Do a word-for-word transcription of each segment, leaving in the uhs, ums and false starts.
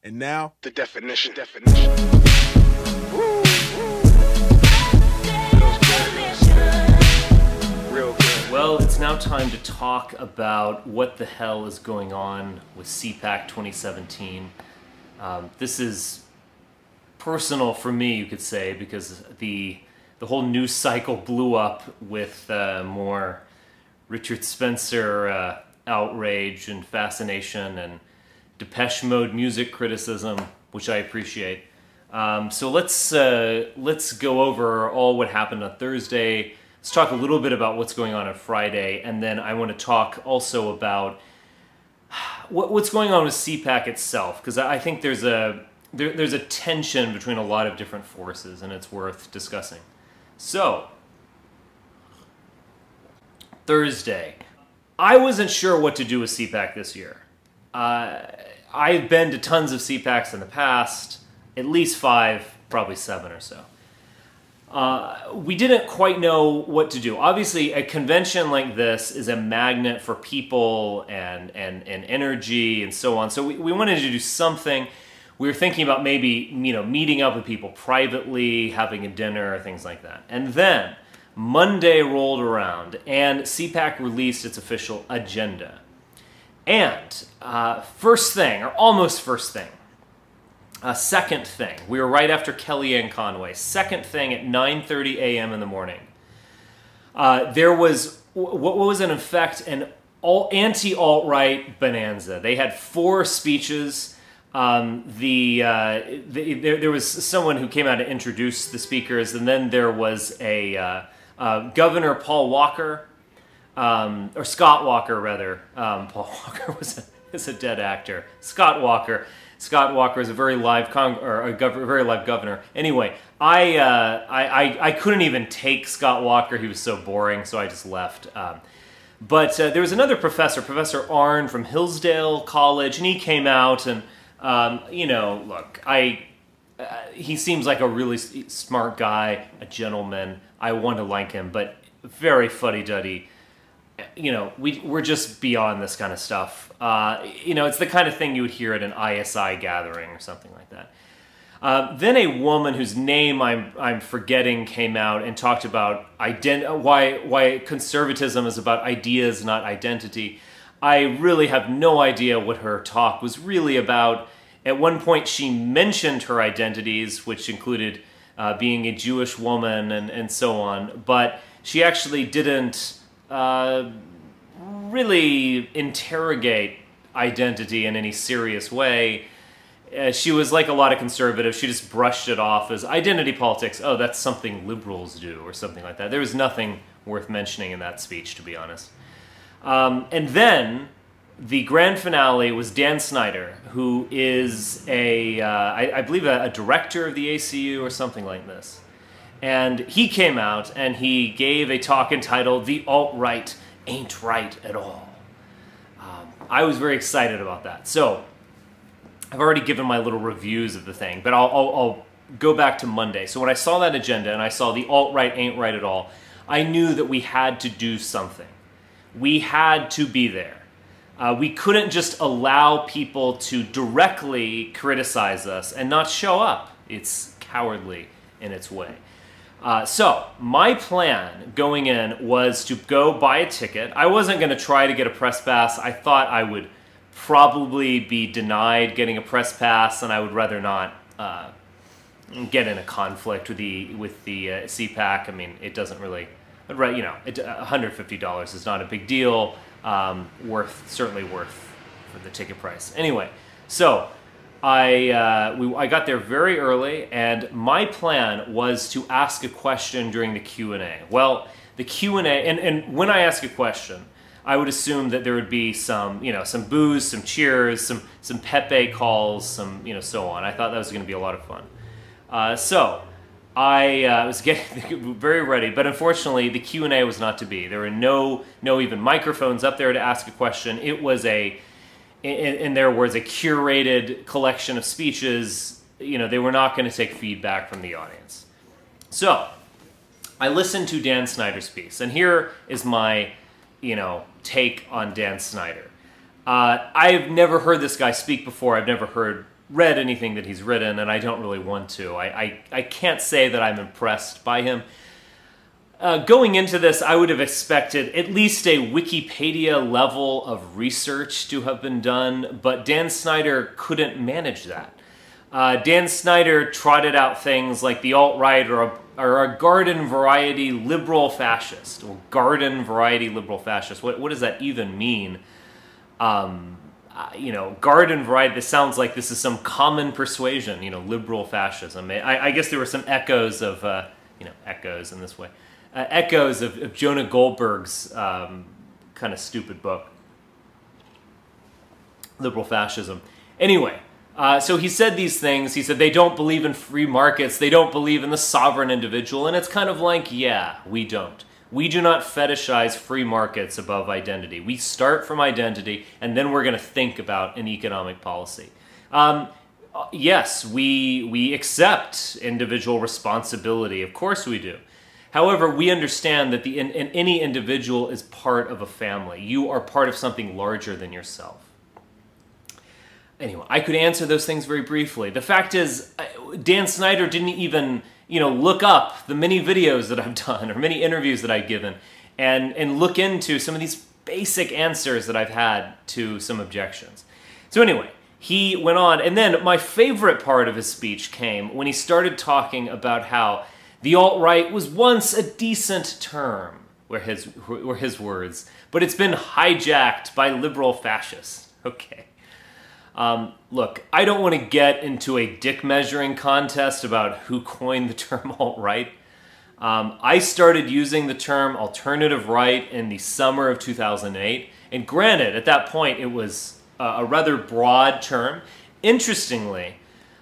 And now, the definition, definition. Woo, woo. Real good. Well, it's now time to talk about what the hell is going on with C PAC twenty seventeen. Um, this is personal for me, you could say, because the the whole news cycle blew up with uh, more Richard Spencer uh, outrage and fascination and Depeche Mode music criticism, which I appreciate. Um, so let's uh, let's go over all what happened on Thursday. Let's talk a little bit about what's going on on Friday, and then I want to talk also about what, what's going on with C PAC itself, because I think there's a there, there's a tension between a lot of different forces, and it's worth discussing. So Thursday, I wasn't sure what to do with C PAC this year. Uh, I've been to tons of C PACs in the past, at least five, probably seven or so. Uh, we didn't quite know what to do. Obviously, a convention like this is a magnet for people and, and, and energy and so on. So we, we wanted to do something. We were thinking about maybe, you know, meeting up with people privately, having a dinner, things like that. And then Monday rolled around and C PAC released its official agenda. And uh, first thing, or almost first thing, uh, second thing, we were right after Kellyanne Conway, second thing at nine thirty a.m. in the morning, uh, there was what was in effect an all anti-alt-right bonanza. They had four speeches. Um, the, uh, the there, there was someone who came out to introduce the speakers, and then there was a uh, uh, Governor Paul Walker, Um, or Scott Walker, rather. Um, Paul Walker was a, is a dead actor. Scott Walker. Scott Walker is a very live con- or a gov- very live governor. Anyway, I, uh, I, I I couldn't even take Scott Walker. He was so boring, so I just left. Um, but uh, there was another professor, Professor Arnn from Hillsdale College, and he came out and um, you know, look, I uh, he seems like a really smart guy, a gentleman. I want to like him, but very fuddy-duddy. You know, we, we're just beyond this kind of stuff. Uh, you know, it's the kind of thing you would hear at an I S I gathering or something like that. Uh, then a woman whose name I'm I'm forgetting came out and talked about ident- why why conservatism is about ideas, not identity. I really have no idea what her talk was really about. At one point, she mentioned her identities, which included uh, being a Jewish woman and, and so on, but she actually didn't Uh, really interrogate identity in any serious way. Uh, she was like a lot of conservatives. She just brushed it off as identity politics. Oh, that's something liberals do or something like that. There was nothing worth mentioning in that speech, to be honest. Um, and then the grand finale was Dan Snyder, who is a, uh, I, I believe, a, a director of the A C U or something like this. And he came out and he gave a talk entitled "The Alt-Right Ain't Right at All." Um, I was very excited about that. So I've already given my little reviews of the thing, but I'll, I'll, I'll go back to Monday. So when I saw that agenda and I saw "The Alt-Right Ain't Right at All," I knew that we had to do something. We had to be there. Uh, we couldn't just allow people to directly criticize us and not show up. It's cowardly in its way. Uh, so, my plan going in was to go buy a ticket. I wasn't going to try to get a press pass. I thought I would probably be denied getting a press pass, and I would rather not uh, get in a conflict with the with the uh, C PAC. I mean, it doesn't really, you know, it, one hundred fifty dollars is not a big deal. Um, worth certainly worth for the ticket price. Anyway, so. I uh, we, I got there very early, and my plan was to ask a question during the Q and A. Well, the Q and A, and, and when I ask a question, I would assume that there would be some, you know, some boos, some cheers, some some Pepe calls, some, you know, so on. I thought that was going to be a lot of fun. Uh, so I uh, was getting very ready, but unfortunately, the Q and A was not to be. There were no no even microphones up there to ask a question. It was a In, in their words, a curated collection of speeches. You know, they were not going to take feedback from the audience. So, I listened to Dan Snyder's piece, and here is my, you know, take on Dan Snyder. Uh, I've never heard this guy speak before. I've never heard read anything that he's written, and I don't really want to. I, I, I can't say that I'm impressed by him. Uh, going into this, I would have expected at least a Wikipedia level of research to have been done, but Dan Snyder couldn't manage that. Uh, Dan Snyder trotted out things like the alt-right or a, or a garden variety liberal fascist, or garden variety liberal fascist. What, what does that even mean? Um, uh, you know, garden variety, this sounds like this is some common persuasion, you know, liberal fascism. I, I guess there were some echoes of, uh, you know, echoes in this way. Uh, echoes of, of Jonah Goldberg's um, kind of stupid book, Liberal Fascism. Anyway, uh, so he said these things. He said they don't believe in free markets. They don't believe in the sovereign individual. And it's kind of like, yeah, we don't. We do not fetishize free markets above identity. We start from identity, and then we're going to think about an economic policy. Um, yes, we we accept individual responsibility. Of course we do. However, we understand that the in, in, any individual is part of a family. You are part of something larger than yourself. Anyway, I could answer those things very briefly. The fact is, Dan Snyder didn't even, you know, look up the many videos that I've done or many interviews that I've given and, and look into some of these basic answers that I've had to some objections. So anyway, he went on. And then my favorite part of his speech came when he started talking about how the alt-right was once a decent term, were his, were his words, but it's been hijacked by liberal fascists. Okay. Um, look, I don't want to get into a dick-measuring contest about who coined the term alt-right. Um, I started using the term alternative right in the summer of two thousand eight, and granted, at that point, it was uh, a rather broad term. Interestingly,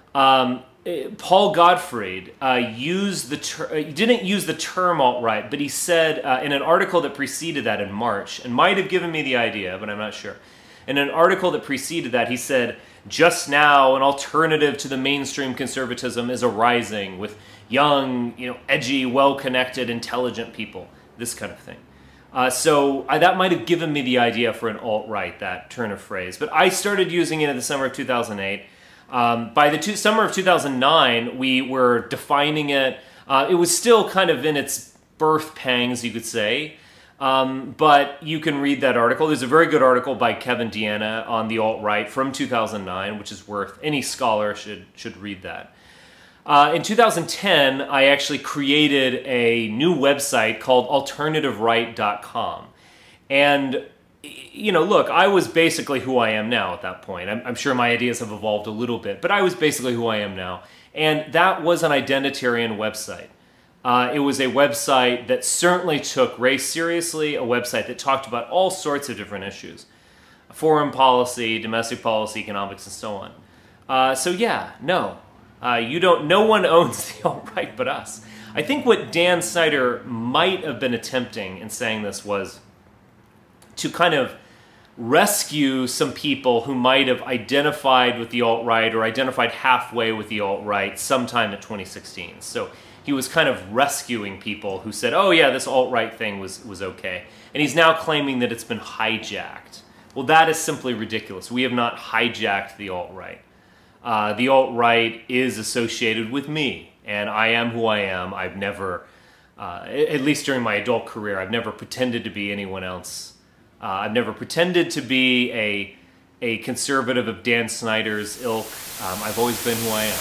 um, Paul Gottfried uh, used the ter- he didn't use the term alt-right, but he said uh, in an article that preceded that in March, and might have given me the idea, but I'm not sure. In an article that preceded that, he said, just now an alternative to the mainstream conservatism is arising with young, you know, edgy, well-connected, intelligent people, this kind of thing. Uh, so uh, that might have given me the idea for an alt-right, that turn of phrase. But I started using it in the summer of two thousand eight. Um, by the two, summer of two thousand nine, we were defining it. Uh, it was still kind of in its birth pangs, you could say. Um, but you can read that article. There's a very good article by Kevin Deanna on the alt-right from two thousand nine, which is worth, any scholar should, should read that. Uh, in two thousand ten, I actually created a new website called alternative right dot com. And you know, look, I was basically who I am now at that point. I'm, I'm sure my ideas have evolved a little bit, but I was basically who I am now. And that was an identitarian website. Uh, it was a website that certainly took race seriously, a website that talked about all sorts of different issues. Foreign policy, domestic policy, economics, and so on. Uh, so yeah, no. Uh, you don't, no one owns the alt-right but us. I think what Dan Snyder might have been attempting in saying this was to kind of rescue some people who might have identified with the alt-right or identified halfway with the alt-right sometime in twenty sixteen. So he was kind of rescuing people who said, oh yeah, this alt-right thing was, was okay. And he's now claiming that it's been hijacked. Well, that is simply ridiculous. We have not hijacked the alt-right. Uh, the alt-right is associated with me, and I am who I am. I've never, uh, at least during my adult career, I've never pretended to be anyone else. Uh, I've never pretended to be a a conservative of Dan Snyder's ilk. Um, I've always been who I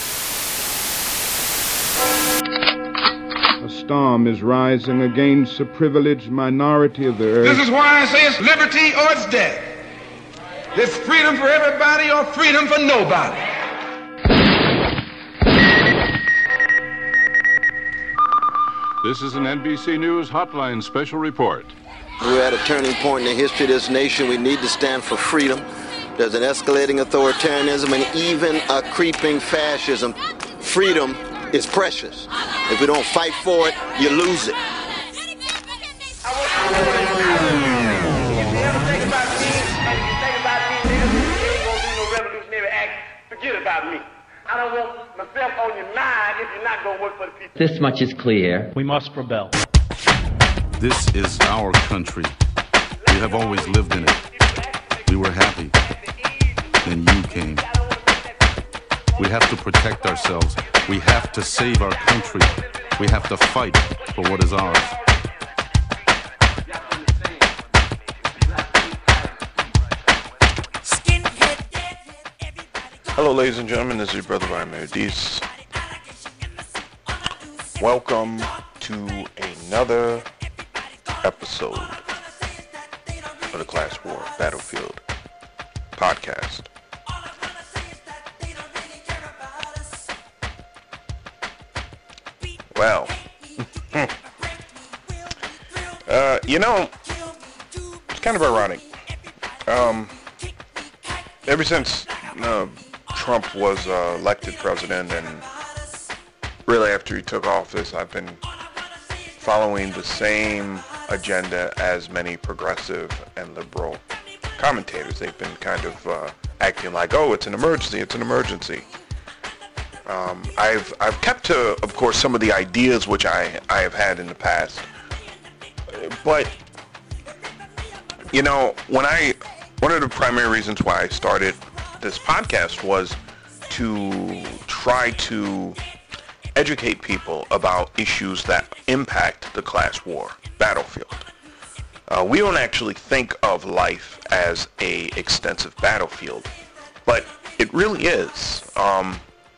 am. A storm is rising against the privileged minority of the earth. This is why I say it's liberty or it's death. It's freedom for everybody or freedom for nobody. This is an N B C News Hotline special report. We're at a turning point in the history of this nation. We need to stand for freedom. There's an escalating authoritarianism and even a creeping fascism. Freedom is precious. If we don't fight for it, you lose it. If you ever think about me, and if you think about me, niggas, you ain't gonna do no revolutionary act, forget about me. I don't want myself on your mind if you're not gonna work for the people. This much is clear. We must rebel. This is our country. We have always lived in it. We were happy. Then you came. We have to protect ourselves. We have to save our country. We have to fight for what is ours. Hello, ladies and gentlemen. This is your brother Ryan Meredith. Welcome to another episode of the Class War Battlefield podcast. Well, uh, you know, it's kind of ironic. Um, ever since uh, Trump was uh, elected president, and really after he took office, I've been following the same agenda as many progressive and liberal commentators. They've been kind of uh, acting like, oh, it's an emergency, it's an emergency. Um, I've I've kept to, of course, some of the ideas which I, I have had in the past. But, you know, when I, one of the primary reasons why I started this podcast was to try to educate people about issues that impact the class war battlefield. Uh, we don't actually think of life as a extensive battlefield, but it really is. Um,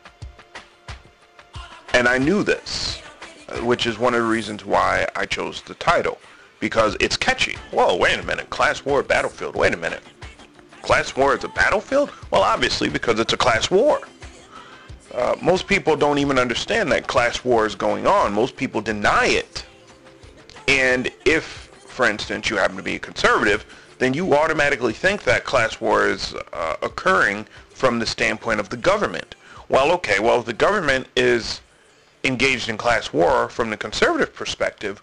and I knew this, which is one of the reasons why I chose the title, because it's catchy. Whoa, wait a minute, class war battlefield, wait a minute. Class war is a battlefield? Well, obviously, because it's a class war. Uh, most people don't even understand that class war is going on. Most people deny it. And if, for instance, you happen to be a conservative, then you automatically think that class war is uh, occurring from the standpoint of the government. Well, okay, well, if the government is engaged in class war from the conservative perspective,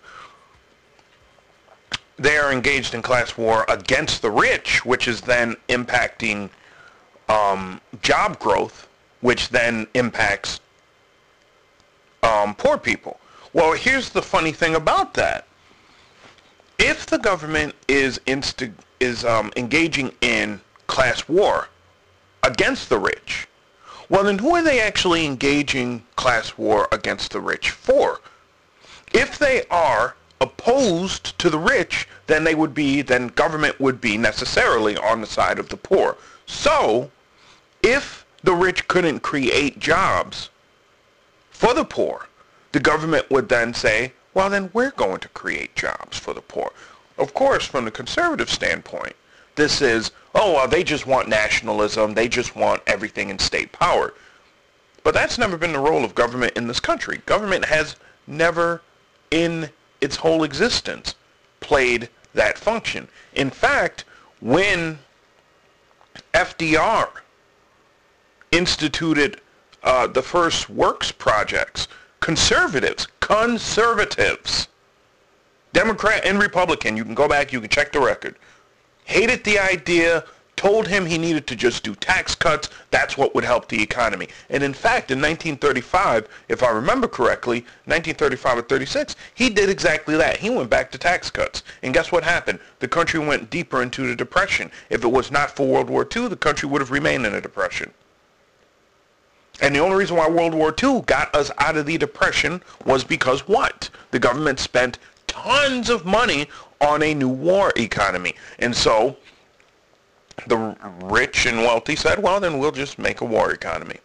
they are engaged in class war against the rich, which is then impacting um, job growth, which then impacts um, poor people. Well, here's the funny thing about that. If the government is insta- is um, engaging in class war against the rich, well, then who are they actually engaging class war against the rich for? If they are opposed to the rich, then they would be, then government would be necessarily on the side of the poor. So, if the rich couldn't create jobs for the poor, the government would then say, well, then we're going to create jobs for the poor. Of course, from the conservative standpoint, this is, oh, well, they just want nationalism. They just want everything in state power. But that's never been the role of government in this country. Government has never, in its whole existence, played that function. In fact, when F D R instituted uh, the first works projects, conservatives, conservatives, Democrat and Republican, you can go back, you can check the record, hated the idea, told him he needed to just do tax cuts, that's what would help the economy. And in fact, in nineteen thirty-five, if I remember correctly, nineteen thirty-five or thirty-six, he did exactly that. He went back to tax cuts. And guess what happened? The country went deeper into the Depression. If it was not for World War Two, the country would have remained in a depression. And the only reason why World War Two got us out of the Depression was because what? The government spent tons of money on a new war economy. And so the rich and wealthy said, well, then we'll just make a war economy.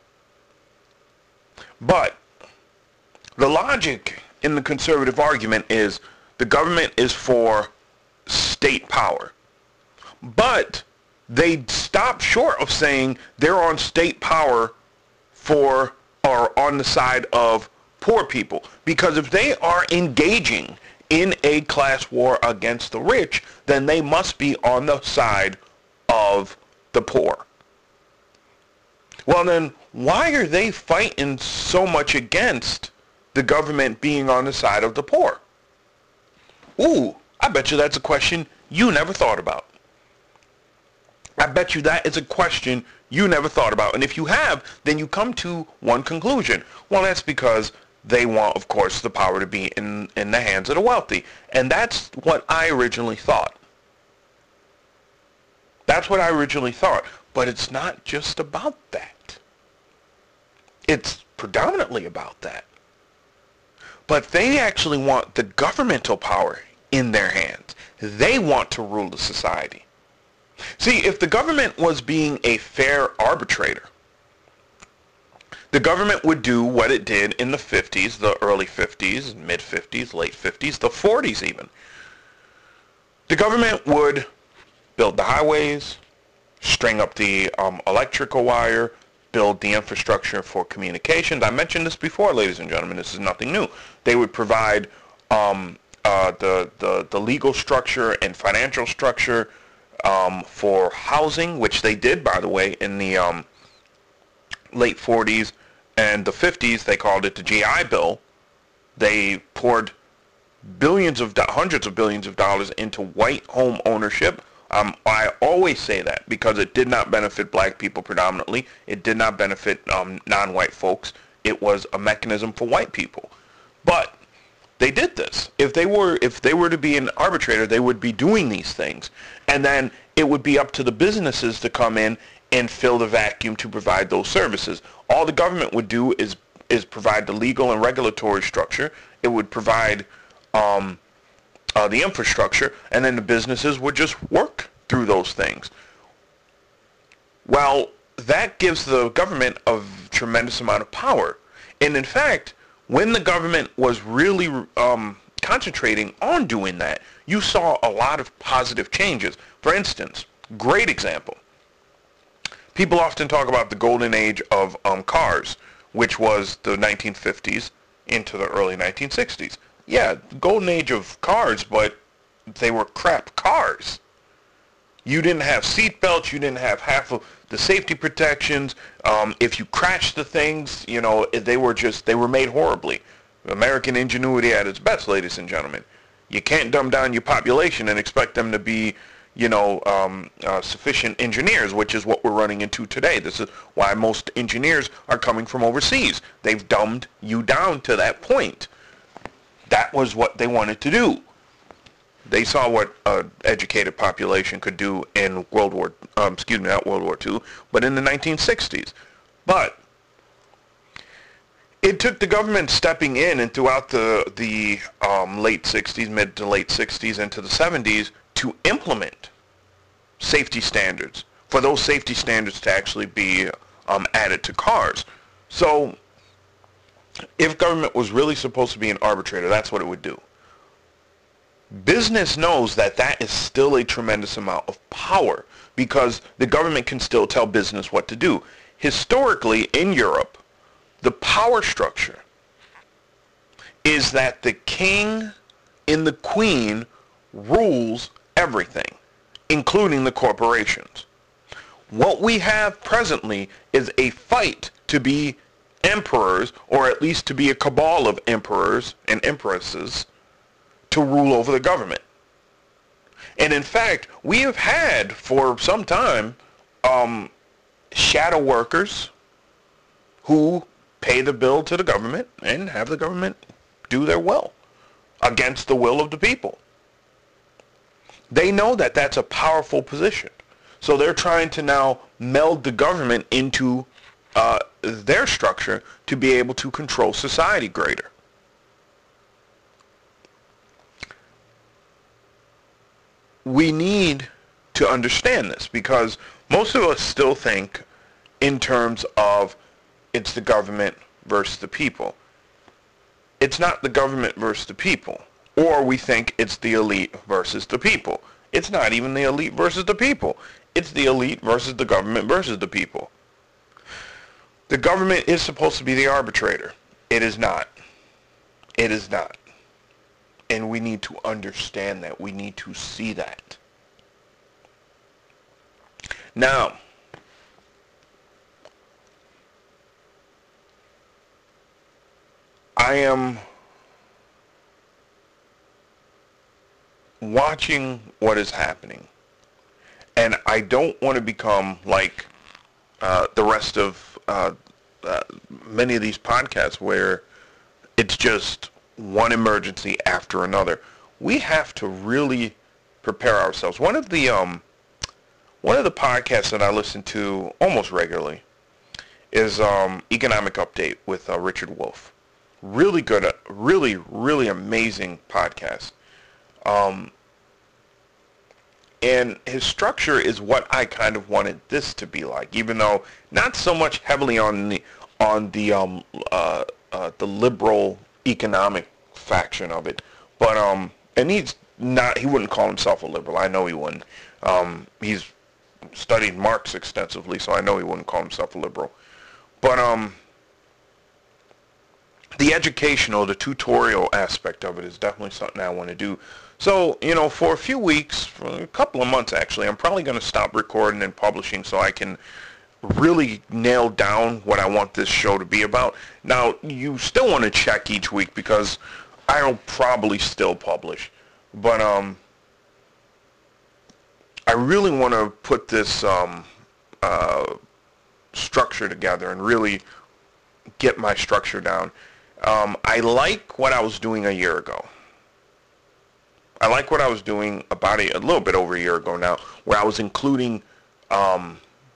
But the logic in the conservative argument is the government is for state power. But they stop short of saying they're on state power for or on the side of poor people. Because if they are engaging in a class war against the rich, then they must be on the side of the poor. Well, then, why are they fighting so much against the government being on the side of the poor? Ooh, I bet you that's a question you never thought about. I bet you that is a question you never thought about. And if you have, then you come to one conclusion. Well, that's because they want, of course, the power to be in, in the hands of the wealthy. And that's what I originally thought. That's what I originally thought. But it's not just about that. it's predominantly about that. But they actually want the governmental power in their hands. They want to rule the society. See, if the government was being a fair arbitrator, the government would do what it did in the fifties, the early fifties, mid-fifties, late fifties, the forties even. The government would build the highways, string up the um, electrical wire, build the infrastructure for communications. I mentioned this before, ladies and gentlemen. This is nothing new. They would provide um, uh, the, the, the legal structure and financial structure um, for housing, which they did, by the way, in the um, late forties and the fifties. They called it the G I Bill. They poured billions of, do- hundreds of billions of dollars into white home ownership. Um, I always say that because it did not benefit black people predominantly. It did not benefit um, non-white folks. It was a mechanism for white people. But they did this. If they were, if they were to be an arbitrator, they would be doing these things. And then it would be up to the businesses to come in and fill the vacuum to provide those services. All the government would do is is provide the legal and regulatory structure. It would provide um, Uh, the infrastructure, and then the businesses would just work through those things. Well, that gives the government a tremendous amount of power. And in fact, when the government was really um, concentrating on doing that, you saw a lot of positive changes. For instance, great example. People often talk about the golden age of um, cars, which was the nineteen fifties into the early nineteen sixties. Yeah, golden age of cars, but they were crap cars. You didn't have seat belts. You didn't have half of the safety protections. Um, if you crashed the things, you know, they were just, they were made horribly. American ingenuity at its best, ladies and gentlemen. You can't dumb down your population and expect them to be, you know, um, uh, sufficient engineers, which is what we're running into today. This is why most engineers are coming from overseas. They've dumbed you down to that point. That was what they wanted to do. They saw what an educated population could do in World War, um, excuse me, not World War Two, but in the nineteen sixties. But it took the government stepping in and throughout the the um, late sixties, mid to late sixties, into the seventies to implement safety standards, for those safety standards to actually be um, added to cars. So if government was really supposed to be an arbitrator, that's what it would do. Business knows that that is still a tremendous amount of power because the government can still tell business what to do. Historically, in Europe, the power structure is that the king and the queen rules everything, including the corporations. What we have presently is a fight to be emperors, or at least to be a cabal of emperors and empresses to rule over the government. And in fact, we have had for some time um, shadow workers who pay the bill to the government and have the government do their will against the will of the people. They know that that's a powerful position. So they're trying to now meld the government into uh, their structure to be able to control society greater. We need to understand this because most of us still think in terms of it's the government versus the people. It's not the government versus the people. Or we think it's the elite versus the people. It's not even the elite versus the people. It's the elite versus the government versus the people. The government is supposed to be the arbitrator. It is not. It is not. And we need to understand that. We need to see that. Now, I am watching what is happening. And I don't want to become like uh, the rest of uh, uh, many of these podcasts where it's just one emergency after another. We have to really prepare ourselves. One of the um, one of the podcasts that I listen to almost regularly is um, Economic Update with uh, Richard Wolff. Really good, uh, really, really amazing podcast. Um, and his structure is what I kind of wanted this to be like, even though not so much heavily on the on the um, uh, uh, the liberal economic faction of it, but um, and he's not, he wouldn't call himself a liberal. I know he wouldn't. Um, he's studied Marx extensively, so I know he wouldn't call himself a liberal. But um, the educational, the tutorial aspect of it is definitely something I want to do. So, you know, for a few weeks, for a couple of months actually, I'm probably going to stop recording and publishing so I can really nail down what I want this show to be about. Now, you still want to check each week because I'll probably still publish. But um, I really want to put this um, uh, structure together and really get my structure down. Um, I like what I was doing a year ago. I like what I was doing about a, a little bit over a year ago now, where I was including um,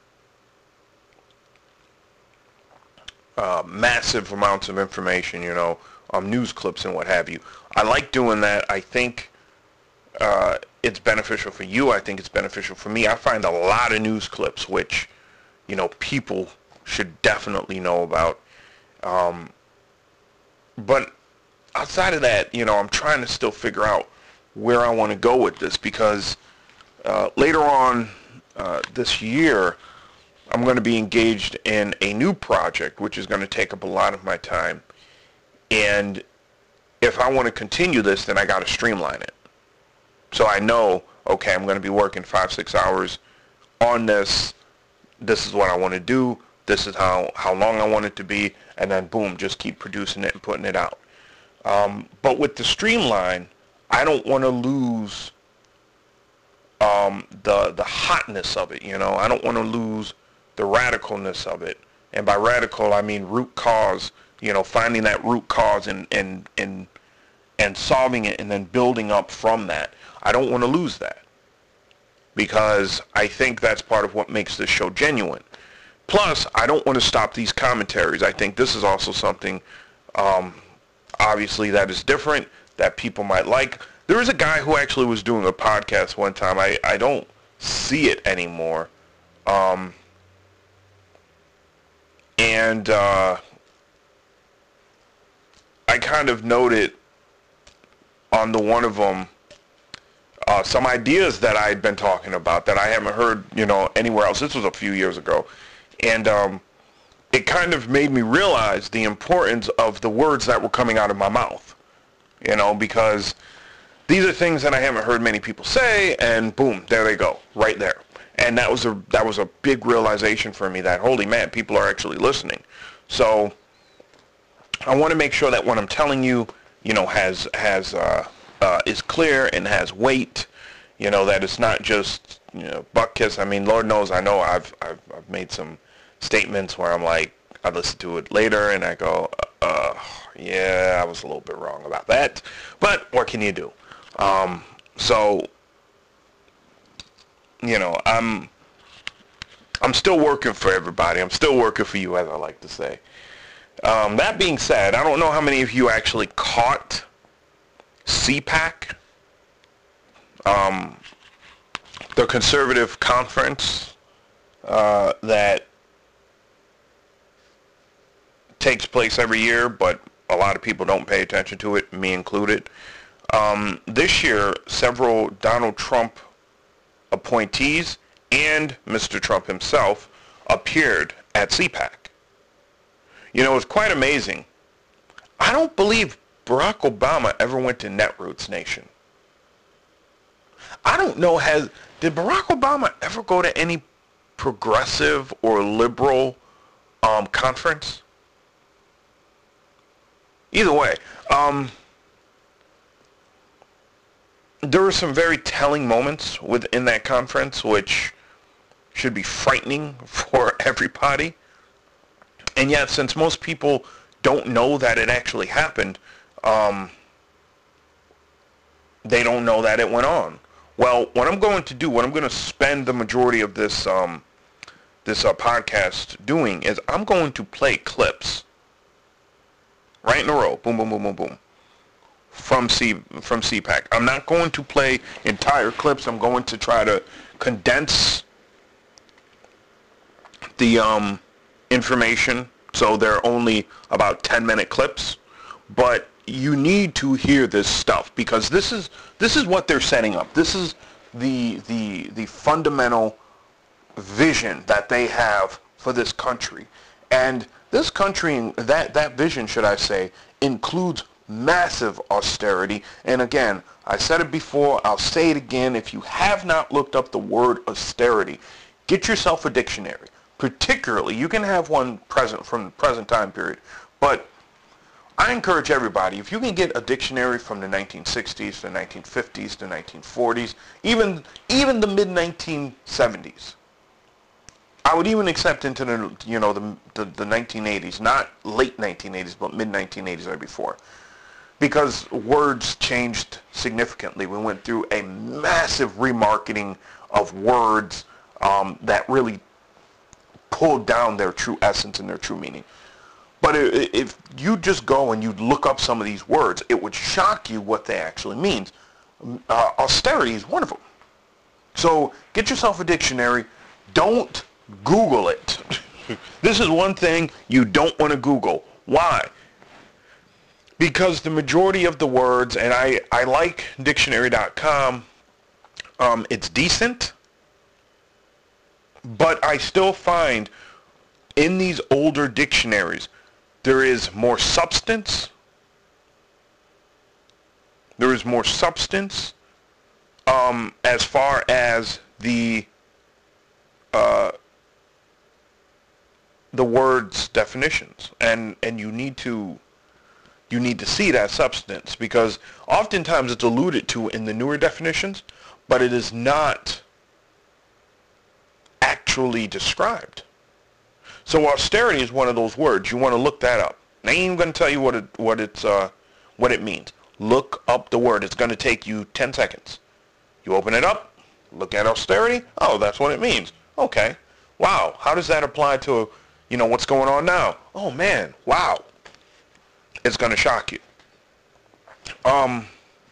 uh, massive amounts of information, you know, um, news clips and what have you. I like doing that. I think uh, it's beneficial for you. I think it's beneficial for me. I find a lot of news clips which, you know, people should definitely know about. Um, but outside of that, you know, I'm trying to still figure out where I want to go with this, because uh, later on uh, this year, I'm going to be engaged in a new project, which is going to take up a lot of my time. And if I want to continue this, then I got to streamline it. So I know, okay, I'm going to be working five, six hours on this. This is what I want to do. This is how, how long I want it to be. And then, boom, just keep producing it and putting it out. Um, but with the streamline, I don't want to lose um, the the hotness of it, you know. I don't want to lose the radicalness of it. And by radical, I mean root cause, you know, finding that root cause and, and, and, and solving it and then building up from that. I don't want to lose that, because I think that's part of what makes this show genuine. Plus, I don't want to stop these commentaries. I think this is also something, um, obviously, that is different, that people might like. There was a guy who actually was doing a podcast one time. I, I don't see it anymore. Um, and uh, I kind of noted on the one of them uh, some ideas that I had been talking about that I haven't heard, you know, anywhere else. This was a few years ago. And um, it kind of made me realize the importance of the words that were coming out of my mouth. You know, because these are things that I haven't heard many people say, and boom, there they go, right there. And that was a that was a big realization for me, that holy man, people are actually listening. So I want to make sure that what I'm telling you, you know, has has uh, uh, is clear and has weight. You know, that it's not just, you know, butt kiss. I mean, Lord knows, I know I've I've, I've made some statements where I'm like, I listen to it later and I go, uh, yeah, I was a little bit wrong about that, but what can you do? Um, so, you know, I'm, I'm still working for everybody. I'm still working for you, as I like to say. Um, that being said, I don't know how many of you actually caught CPAC, um, the conservative conference uh, that takes place every year, but a lot of people don't pay attention to it, me included. Um, this year, several Donald Trump appointees and Mister Trump himself appeared at CPAC. You know, it's quite amazing. I don't believe Barack Obama ever went to Netroots Nation. I don't know, has did Barack Obama ever go to any progressive or liberal um, conference? Either way, um, there were some very telling moments within that conference, which should be frightening for everybody. And yet, since most people don't know that it actually happened, um, they don't know that it went on. Well, what I'm going to do, what I'm going to spend the majority of this um, this uh, podcast doing is I'm going to play clips right in a row, boom, boom, boom, boom, boom, from C from C PAC. I'm not going to play entire clips. I'm going to try to condense the um, information so they're only about ten minute clips. But you need to hear this stuff because this is this is what they're setting up. This is the the the fundamental vision that they have for this country. And this country, that that vision, should I say, includes massive austerity. And again, I said it before, I'll say it again. If you have not looked up the word austerity, get yourself a dictionary. Particularly, you can have one present from the present time period, but I encourage everybody, if you can get a dictionary from the nineteen sixties, the nineteen fifties, the nineteen forties, even even the mid nineteen seventies. I would even accept into the you know the, the the nineteen eighties, not late nineteen eighties, but mid nineteen eighties or before, because words changed significantly. We went through a massive remarketing of words um, that really pulled down their true essence and their true meaning. But if you just go and you look up some of these words, it would shock you what they actually mean. Uh, austerity is one of them. So get yourself a dictionary. Don't Google it. This is one thing you don't want to Google. Why? Because the majority of the words, and I, I like dictionary dot com, um, it's decent, but I still find in these older dictionaries, there is more substance. There is more substance um, as far as the uh, the words definitions, and and you need to you need to see that substance because oftentimes it's alluded to in the newer definitions, but it is not actually described. So austerity is one of those words. You want to look that up. I ain't even going to tell you what it what it's uh, what it means. Look up the word. It's going to take you ten seconds. You open it up, look at austerity. Oh, that's what it means. Okay. Wow. How does that apply to, you know, what's going on now? Oh man. Wow. It's going to shock you. Um.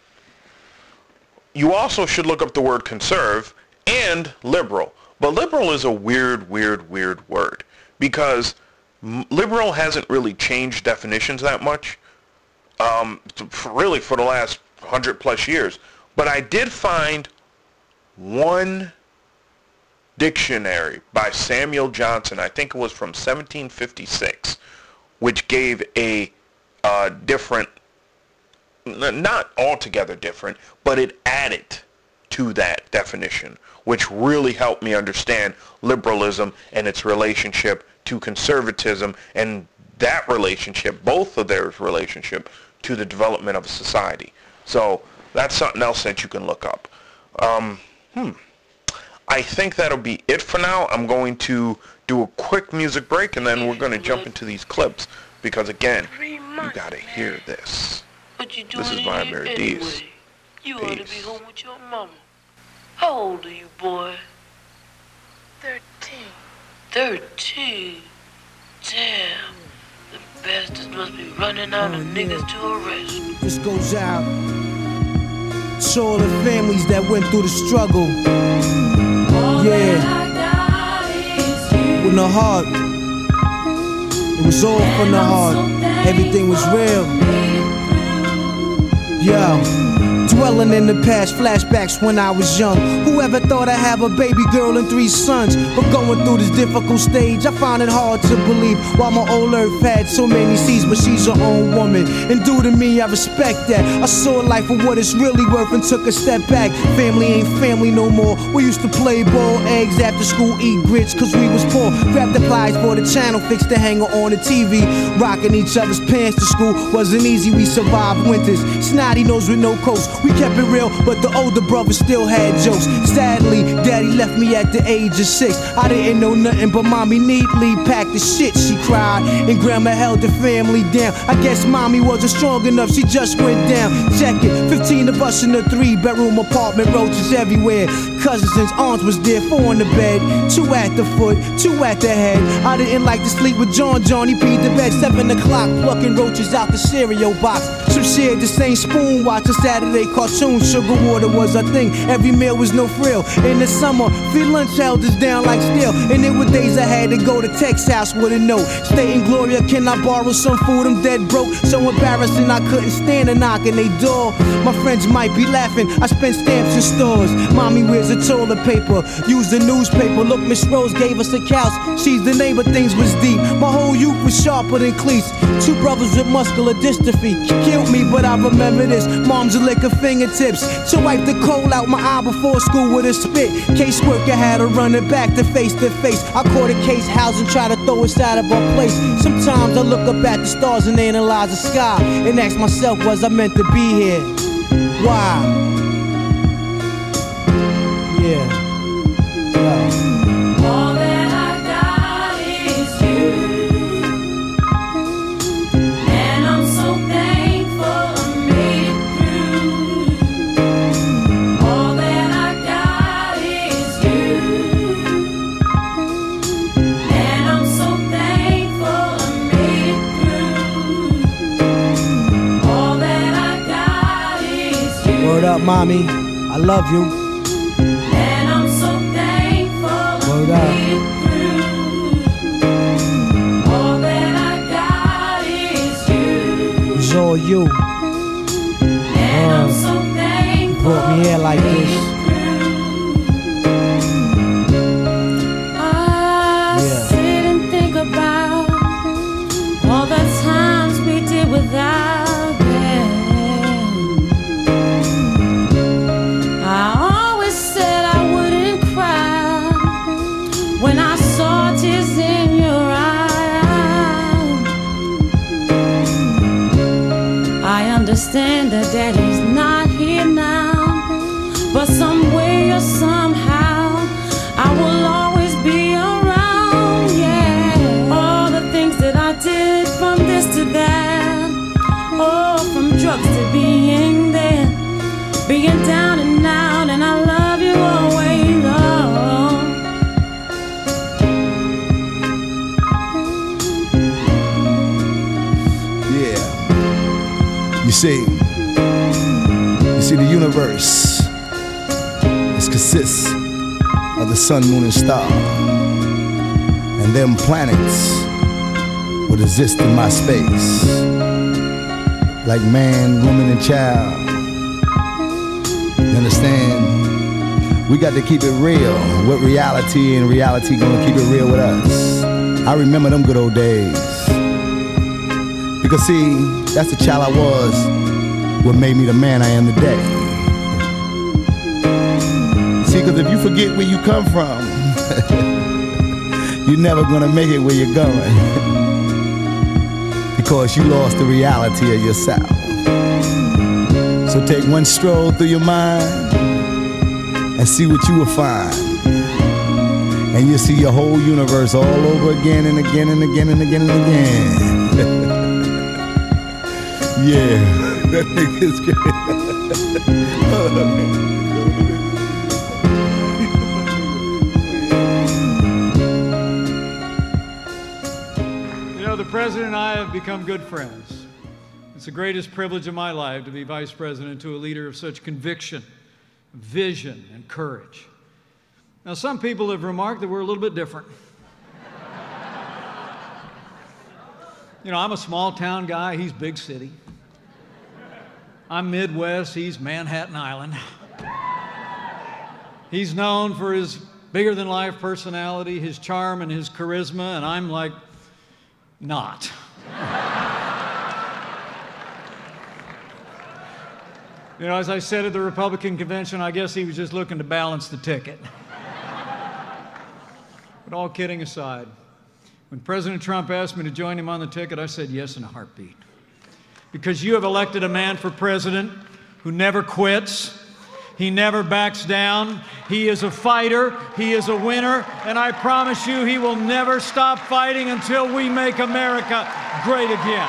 You also should look up the word conserve and liberal. But liberal is a weird, weird, weird word. Because liberal hasn't really changed definitions that much, um, really for the last hundred plus years. But I did find one dictionary by Samuel Johnson, I think it was from seventeen fifty-six, which gave a uh, different, not altogether different, but it added to that definition, which really helped me understand liberalism and its relationship to conservatism and that relationship, both of their relationship, to the development of a society. So that's something else that you can look up. Um, hmm. I think that'll be it for now. I'm going to do a quick music break and then we're going to jump into these clips because, again, you got to hear this. This is Vibe Mary D's. You ought to be home with your mama. How old are you, boy? Thirteen. Thirteen? Damn. The bastards must be running out of niggas to arrest. This goes out to all the families that went through the struggle. Yeah. With the heart. It was all from the heart. Everything was real. Yo. Dwelling in the past, flashbacks when I was young. Whoever thought I'd have a baby girl and three sons? But going through this difficult stage, I found it hard to believe. While my old earth had so many seas, but she's her own woman. And due to me, I respect that. I saw life for what it's really worth and took a step back. Family ain't family no more. We used to play ball, eggs after school, eat grits, cause we was poor. Grab the pliers for the channel, fix the hanger on the T V. Rocking each other's pants to school wasn't easy, we survived winters. Snotty nose with no coats. We kept it real, but the older brothers still had jokes. Sadly, daddy left me at the age of six. I didn't know nothing, but mommy neatly packed the shit. She cried, and grandma held the family down. I guess mommy wasn't strong enough, she just went down. Check it, fifteen of us in a three-bedroom apartment, roaches everywhere. Cousins and aunts was there, four in the bed, two at the foot, two at the head. I didn't like to sleep with John. John, he peed the bed, seven o'clock, plucking roaches out the cereal box. Some shared the same spoon, watching Saturday cartoons. Sugar water was our thing, every meal was no frill. In the summer, free lunch held us down like steel. And there were days I had to go to Tech's house with a note stating, Gloria, can I borrow some food? I'm dead broke, so embarrassing I couldn't stand a knock on they door. My friends might be laughing, I spent stamps in stores. Mommy wears a toilet paper, use the newspaper. Look, Miss Rose gave us a couch, she's the neighbor, things was deep. My whole youth was sharper than cleats. Two brothers with muscular dystrophy killed me, but I remember this. Mom's lick her fingertips to wipe the coal out my eye before school with a spit. Caseworker had her running back to face to face. I caught a case house and try to throw us out of our place. Sometimes I look up at the stars and analyze the sky and ask myself, was I meant to be here? Why? Yeah. Yeah. All that I got is you, and I'm so thankful I made it through. All that I got is you, and I'm so thankful I made it through. All that I got is you. Word up, mommy, I love you. Word up. All that I got is you. It's all you. And I'm so thankful. You brought me here like this. I yeah. sit and think about all the times we did without them. I always said I wouldn't cry when I saw tears in your eyes. I understand that daddy's not here now, but some way or somehow I will always be around, yeah. All the things that I did, from this to that, oh, from drugs to being there, being down and out, and I love you always, oh. You see, you see the universe, it consists of the sun, moon, and star. And them planets would exist in my space, like man, woman, and child. You understand? We got to keep it real with reality, and reality gonna keep it real with us. I remember them good old days. Because see, that's the child I was, what made me the man I am today. See, because if you forget where you come from, you're never gonna make it where you're going. Because you lost the reality of yourself. So take one stroll through your mind and see what you will find. And you'll see your whole universe all over again and again and again and again and again. Yeah, that nigga's great. You know, the president and I have become good friends. It's the greatest privilege of my life to be vice president to a leader of such conviction, vision, and courage. Now, some people have remarked that we're a little bit different. You know, I'm a small town guy, he's big city. I'm Midwest, he's Manhattan Island. He's known for his bigger-than-life personality, his charm, and his charisma, and I'm like, not. You know, as I said at the Republican convention, I guess he was just looking to balance the ticket. But all kidding aside, when President Trump asked me to join him on the ticket, I said yes in a heartbeat. Because you have elected a man for president who never quits. He never backs down. He is a fighter. He is a winner. And I promise you, he will never stop fighting until we make America great again.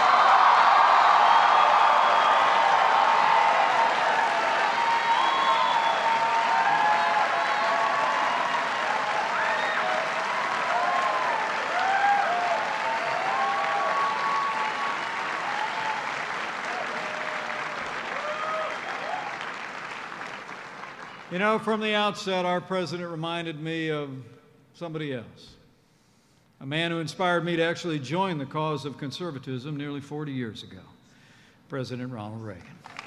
You know, from the outset, our president reminded me of somebody else, a man who inspired me to actually join the cause of conservatism nearly forty years ago, President Ronald Reagan.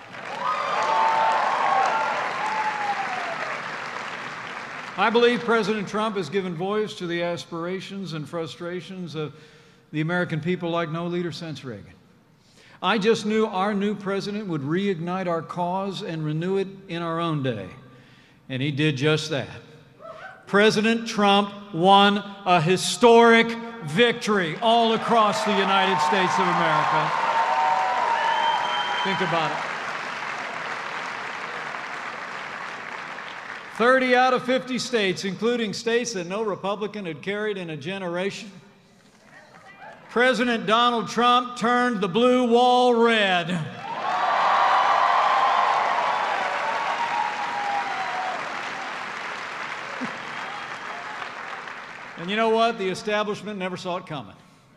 I believe President Trump has given voice to the aspirations and frustrations of the American people like no leader since Reagan. I just knew our new president would reignite our cause and renew it in our own day. And he did just that. President Trump won a historic victory all across the United States of America. Think about it. thirty out of fifty states, including states that no Republican had carried in a generation, President Donald Trump turned the blue wall red. And you know what? The establishment never saw it coming.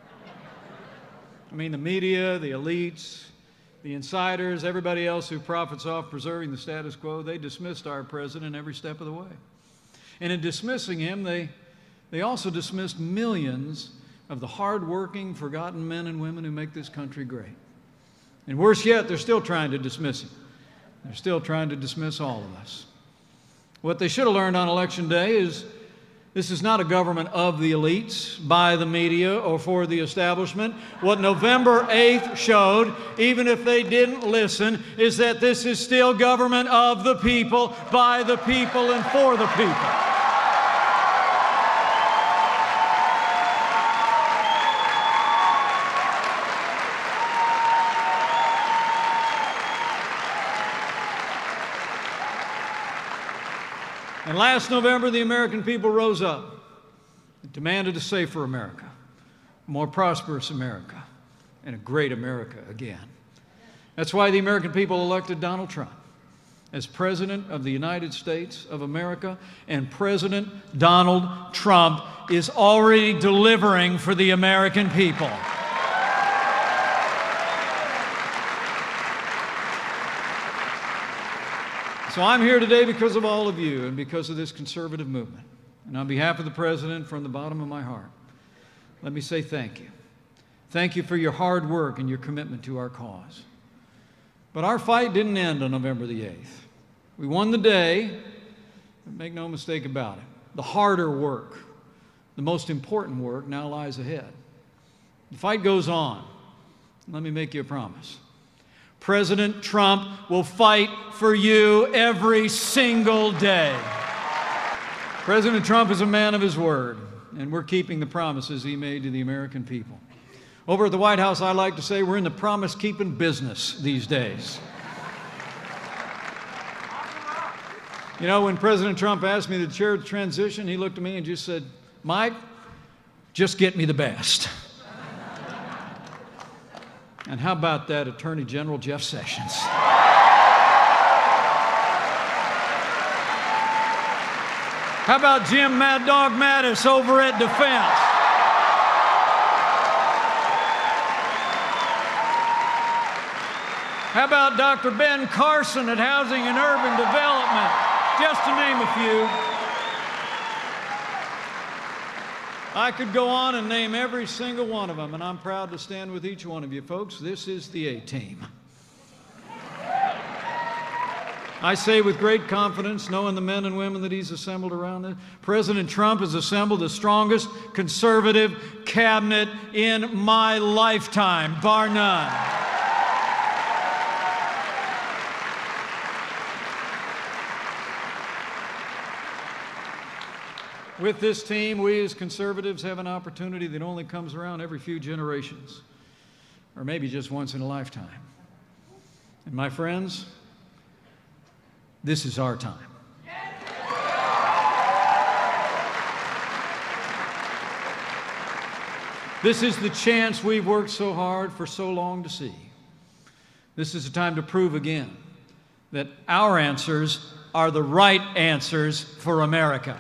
I mean, the media, the elites, the insiders, everybody else who profits off preserving the status quo, they dismissed our president every step of the way. And in dismissing him, they, they also dismissed millions of the hard-working, forgotten men and women who make this country great. And worse yet, they're still trying to dismiss him. They're still trying to dismiss all of us. What they should have learned on Election Day is this is not a government of the elites, by the media, or for the establishment. What November eighth showed, even if they didn't listen, is that this is still government of the people, by the people, and for the people. And last November, the American people rose up and demanded a safer America, a more prosperous America, and a great America again. That's why the American people elected Donald Trump as President of the United States of America, and President Donald Trump is already delivering for the American people. So I'm here today because of all of you and because of this conservative movement. And on behalf of the President, from the bottom of my heart, let me say thank you. Thank you for your hard work and your commitment to our cause. But our fight didn't end on November the eighth. We won the day, but make no mistake about it. The harder work, the most important work now lies ahead. The fight goes on. Let me make you a promise. President Trump will fight for you every single day. President Trump is a man of his word, and we're keeping the promises he made to the American people. Over at the White House, I like to say we're in the promise-keeping business these days. You know, when President Trump asked me to chair the transition, he looked at me and just said, "Mike, just get me the best." And how about that, Attorney General Jeff Sessions? How about Jim Mad Dog Mattis over at Defense? How about Doctor Ben Carson at Housing and Urban Development? Just to name a few. I could go on and name every single one of them, and I'm proud to stand with each one of you folks. This is the A-Team. I say with great confidence, knowing the men and women that he's assembled around it, President Trump has assembled the strongest conservative cabinet in my lifetime, bar none. With this team, we as conservatives have an opportunity that only comes around every few generations, or maybe just once in a lifetime. And my friends, This is our time. This is the chance we've worked so hard for so long to see. This is a time to prove again that our answers are the right answers for America.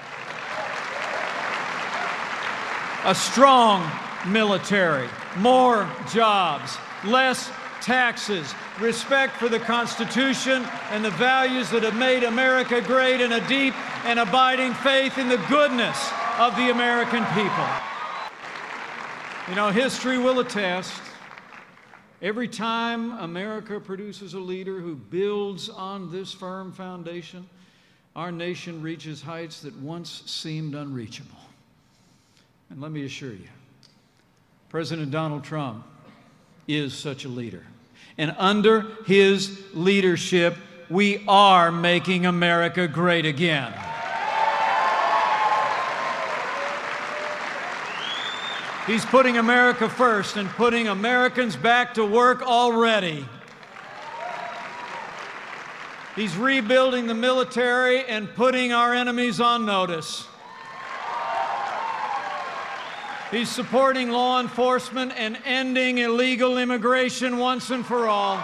A strong military, more jobs, less taxes, respect for the Constitution and the values that have made America great, and a deep and abiding faith in the goodness of the American people. You know, history will attest, every time America produces a leader who builds on this firm foundation, our nation reaches heights that once seemed unreachable. And let me assure you, President Donald Trump is such a leader. And under his leadership, we are making America great again. He's putting America first and putting Americans back to work already. He's rebuilding the military and putting our enemies on notice. He's supporting law enforcement and ending illegal immigration once and for all.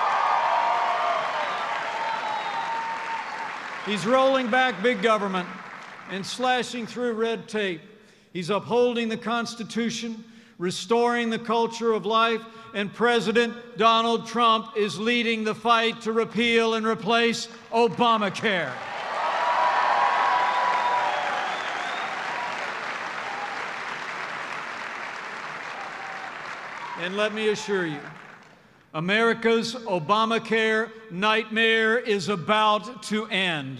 He's rolling back big government and slashing through red tape. He's upholding the Constitution, restoring the culture of life, and President Donald Trump is leading the fight to repeal and replace Obamacare. And let me assure you, America's Obamacare nightmare is about to end.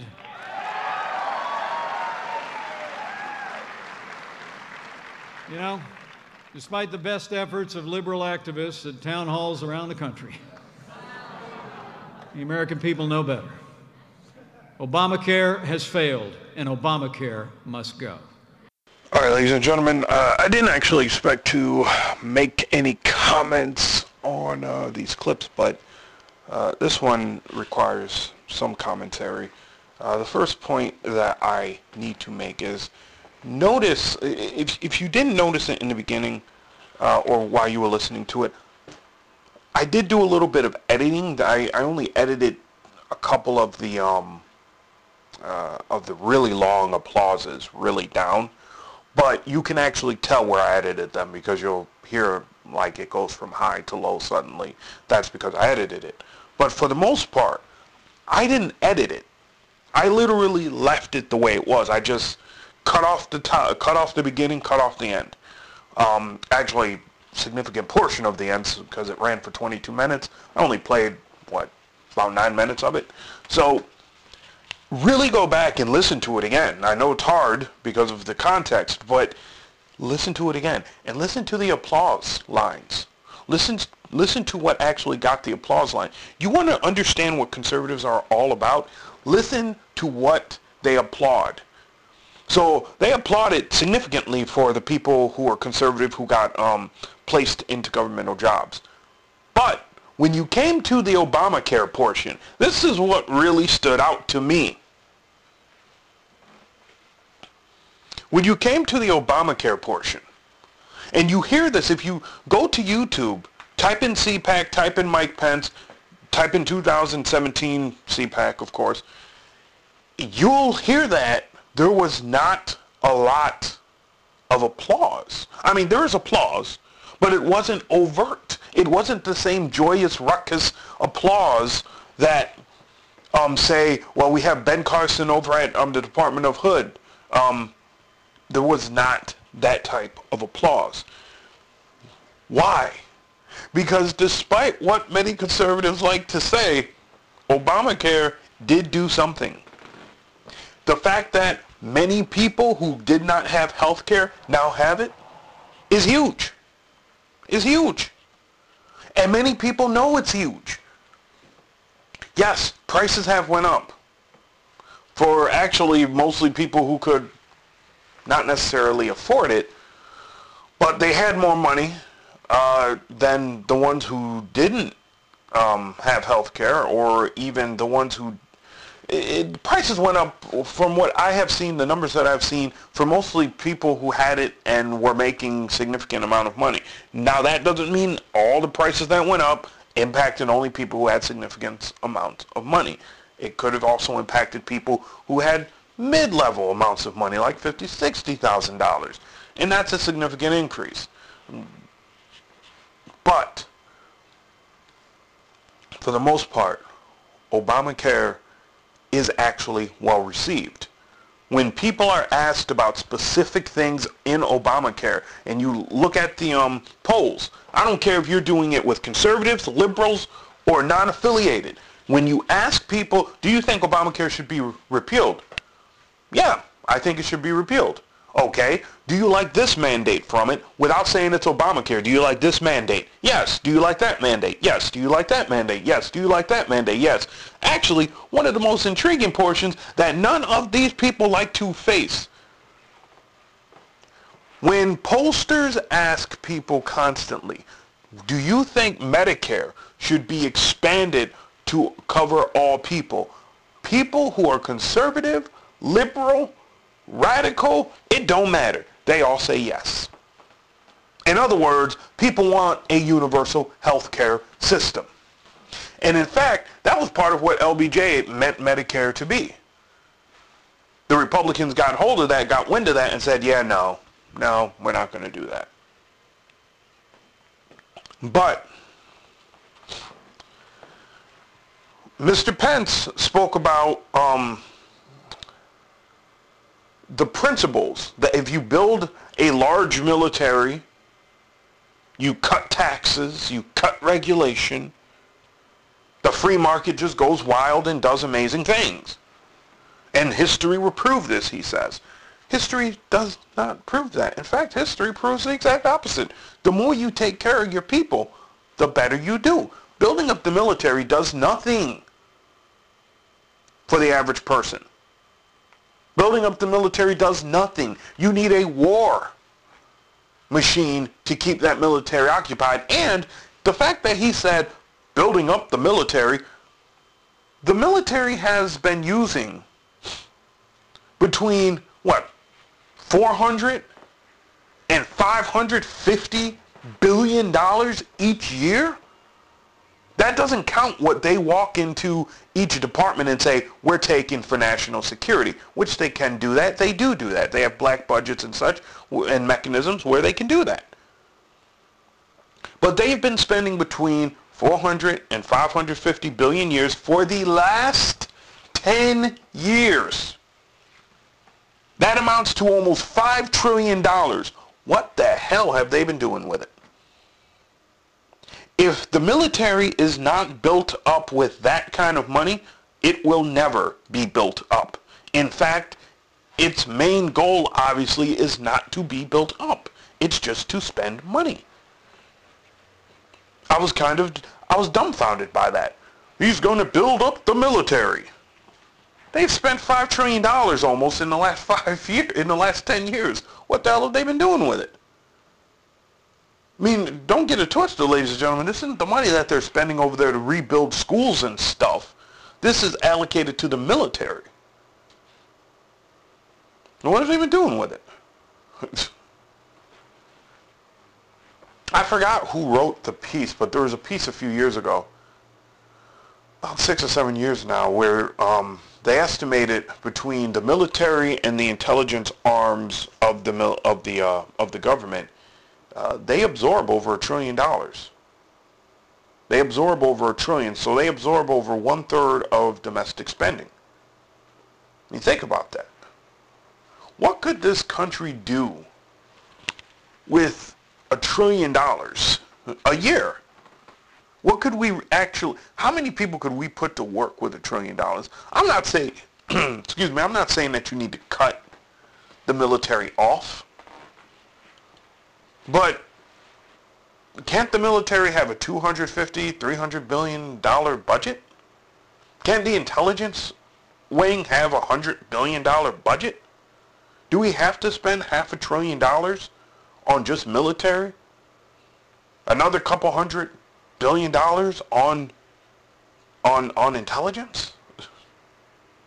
You know, despite the best efforts of liberal activists at town halls around the country, the American people know better. Obamacare has failed, and Obamacare must go. All right, ladies and gentlemen, uh, I didn't actually expect to make any comments on uh, these clips, but uh, this one requires some commentary. Uh, the first point that I need to make is, notice, if, if you didn't notice it in the beginning uh, or while you were listening to it, I did do a little bit of editing. I, I only edited a couple of the um, uh, of the really long applauses really down. But you can actually tell where I edited them, because you'll hear like it goes from high to low suddenly. That's because I edited it. But for the most part, I didn't edit it. I literally left it the way it was. I just cut off the top, cut off the beginning, cut off the end. Um, actually, significant portion of the end, because it ran for twenty-two minutes. I only played, what, about nine minutes of it. So really go back and listen to it again. I know it's hard because of the context, but listen to it again. And listen to the applause lines. Listen, listen to what actually got the applause line. You want to understand what conservatives are all about? Listen to what they applaud. So they applauded significantly for the people who are conservative who got um, placed into governmental jobs. But when you came to the Obamacare portion, this is what really stood out to me. When you came to the Obamacare portion, and you hear this, if you go to YouTube, type in C PAC, type in Mike Pence, type in two thousand seventeen C PAC, of course, you'll hear that there was not a lot of applause. I mean, there is applause, but it wasn't overt. It wasn't the same joyous, ruckus applause that, um, say, well, we have Ben Carson over at um, the Department of Hood. Um, there was not that type of applause. Why? Because despite what many conservatives like to say, Obamacare did do something. The fact that many people who did not have health care now have it is huge. Is huge. And many people know it's huge. Yes, prices have went up for actually mostly people who could not necessarily afford it, but they had more money uh, than the ones who didn't um, have health care, or even the ones who it, prices went up from what I have seen, the numbers that I've seen, for mostly people who had it and were making significant amount of money. Now, that doesn't mean all the prices that went up impacted only people who had significant amounts of money. It could have also impacted people who had mid-level amounts of money, like fifty thousand dollars, sixty thousand dollars. And that's a significant increase. But, for the most part, Obamacare is actually well received. When people are asked about specific things in Obamacare, and you look at the um, polls, I don't care if you're doing it with conservatives, liberals, or non-affiliated. When you ask people, do you think Obamacare should be re- repealed? Yeah, I think it should be repealed. Okay, do you like this mandate from it without saying it's Obamacare? Do you like this mandate? Yes. Do you like that mandate? Yes. Do you like that mandate? Yes. Do you like that mandate? Yes. Actually, one of the most intriguing portions that none of these people like to face. When pollsters ask people constantly, do you think Medicare should be expanded to cover all people? People who are conservative, liberal, radical, it don't matter. They all say yes. In other words, people want a universal health care system. And in fact, that was part of what L B J meant Medicare to be. The Republicans got hold of that, got wind of that, and said, yeah, no, no, we're not going to do that. But Mister Pence spoke about um, the principles that if you build a large military, you cut taxes, you cut regulation, the free market just goes wild and does amazing things. And history will prove this, he says. History does not prove that. In fact, history proves the exact opposite. The more you take care of your people, the better you do. Building up the military does nothing for the average person. Building up the military does nothing. You need a war machine to keep that military occupied. And the fact that he said building up the military, the military has been using between, what, four hundred and five hundred fifty billion dollars each year? That doesn't count what they walk into each department and say, we're taking for national security, which they can do that. They do do that. They have black budgets and such and mechanisms where they can do that. But they've been spending between four hundred and five hundred fifty billion years for the last ten years. That amounts to almost five trillion dollars. What the hell have they been doing with it? If the military is not built up with that kind of money, it will never be built up. In fact, its main goal, obviously, is not to be built up. It's just to spend money. I was kind of, I was dumbfounded by that. He's going to build up the military. They've spent five trillion dollars almost in the last five years, in the last ten years. What the hell have they been doing with it? I mean, don't get it twisted, ladies and gentlemen. This isn't the money that they're spending over there to rebuild schools and stuff. This is allocated to the military. And what have they been doing with it? I forgot who wrote the piece, but there was a piece a few years ago, about six or seven years now, where um, they estimated between the military and the intelligence arms of the mil- of the uh, of the government. Uh, they absorb over a trillion dollars. They absorb over a trillion, so they absorb over one third of domestic spending. I mean, think about that. What could this country do with a trillion dollars a year? What could we actually, how many people could we put to work with a trillion dollars? I'm not saying, excuse me, I'm not saying that you need to cut the military off. But can't the military have a two hundred fifty, three hundred billion dollar budget? Can't the intelligence wing have a one hundred billion dollar budget? Do we have to spend half a trillion dollars on just military? Another couple hundred billion dollars on on on intelligence?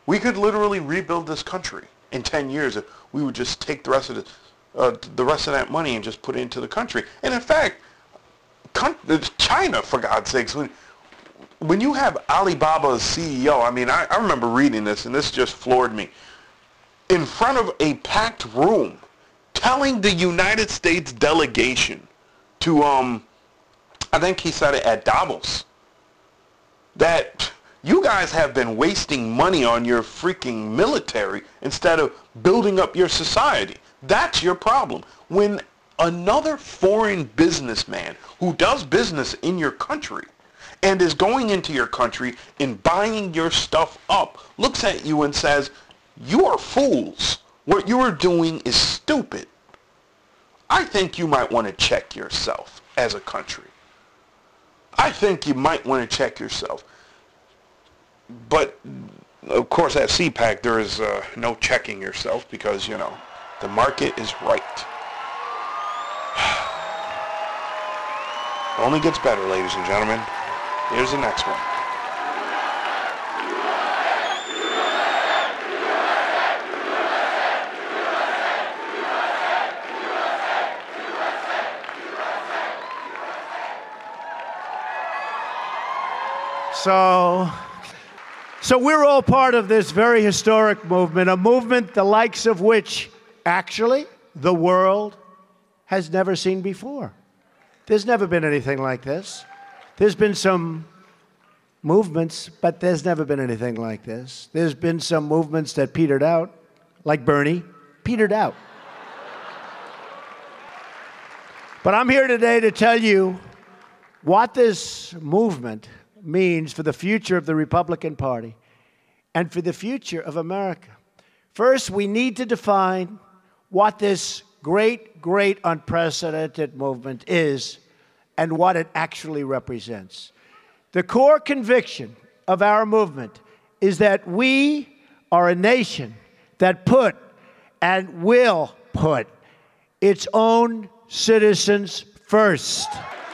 We could literally rebuild this country in ten years if we would just take the rest of the, uh, the rest of that money and just put it into the country. And in fact, China, for God's sakes, when, when you have Alibaba's C E O, I mean, I, I remember reading this, and this just floored me, in front of a packed room, telling the United States delegation to, um, I think he said it at Davos, that you guys have been wasting money on your freaking military instead of building up your society. That's your problem. When another foreign businessman who does business in your country and is going into your country and buying your stuff up looks at you and says, you are fools. What you are doing is stupid. I think you might want to check yourself as a country. I think you might want to check yourself. But, of course, at C PAC, there is uh, no checking yourself because, you know, the market is right. It only gets better, ladies and gentlemen. Here's the next one. So, so we're all part of this very historic movement, a movement the likes of which, actually, the world has never seen before. There's never been anything like this. There's been some movements, but there's never been anything like this. There's been some movements that petered out, like Bernie, petered out. But I'm here today to tell you what this movement means for the future of the Republican Party and for the future of America. First, we need to define what this great, great unprecedented movement is and what it actually represents. The core conviction of our movement is that we are a nation that put and will put its own citizens first.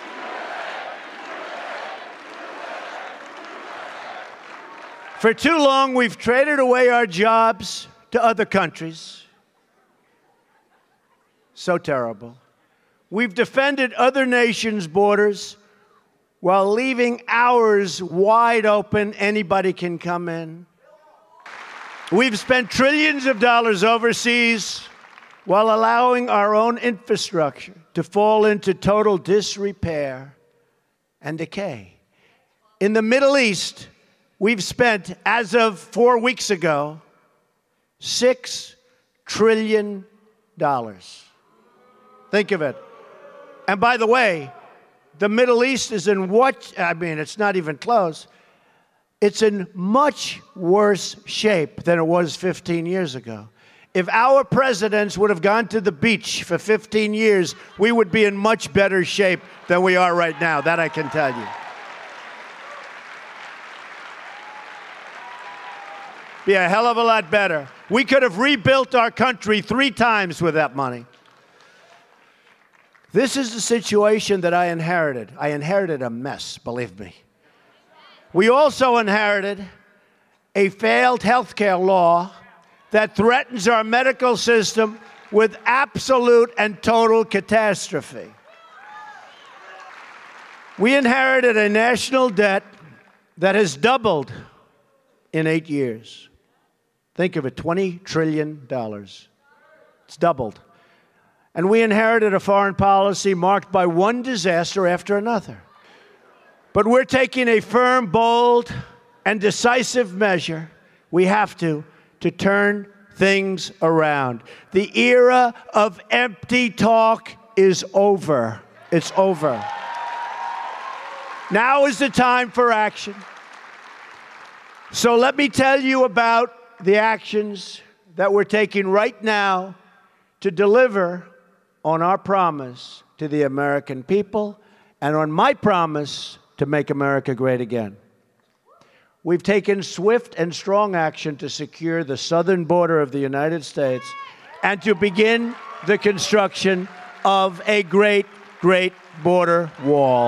For too long, we've traded away our jobs to other countries. So terrible. We've defended other nations' borders while leaving ours wide open. Anybody can come in. We've spent trillions of dollars overseas while allowing our own infrastructure to fall into total disrepair and decay. In the Middle East, we've spent, as of four weeks ago, six trillion dollars. Think of it. And by the way, the Middle East is in what, I mean, it's not even close. It's in much worse shape than it was fifteen years ago. If our presidents would have gone to the beach for fifteen years, we would be in much better shape than we are right now. That I can tell you. Be a hell of a lot better. We could have rebuilt our country three times with that money. This is the situation that I inherited. I inherited a mess, believe me. We also inherited a failed health care law that threatens our medical system with absolute and total catastrophe. We inherited a national debt that has doubled in eight years. Think of it, twenty trillion dollars. It's doubled. And we inherited a foreign policy marked by one disaster after another. But we're taking a firm, bold, and decisive measure. We have to, to turn things around. The era of empty talk is over. It's over. Now is the time for action. So let me tell you about the actions that we're taking right now to deliver on our promise to the American people and on my promise to make America great again. We've taken swift and strong action to secure the southern border of the United States and to begin the construction of a great, great border wall.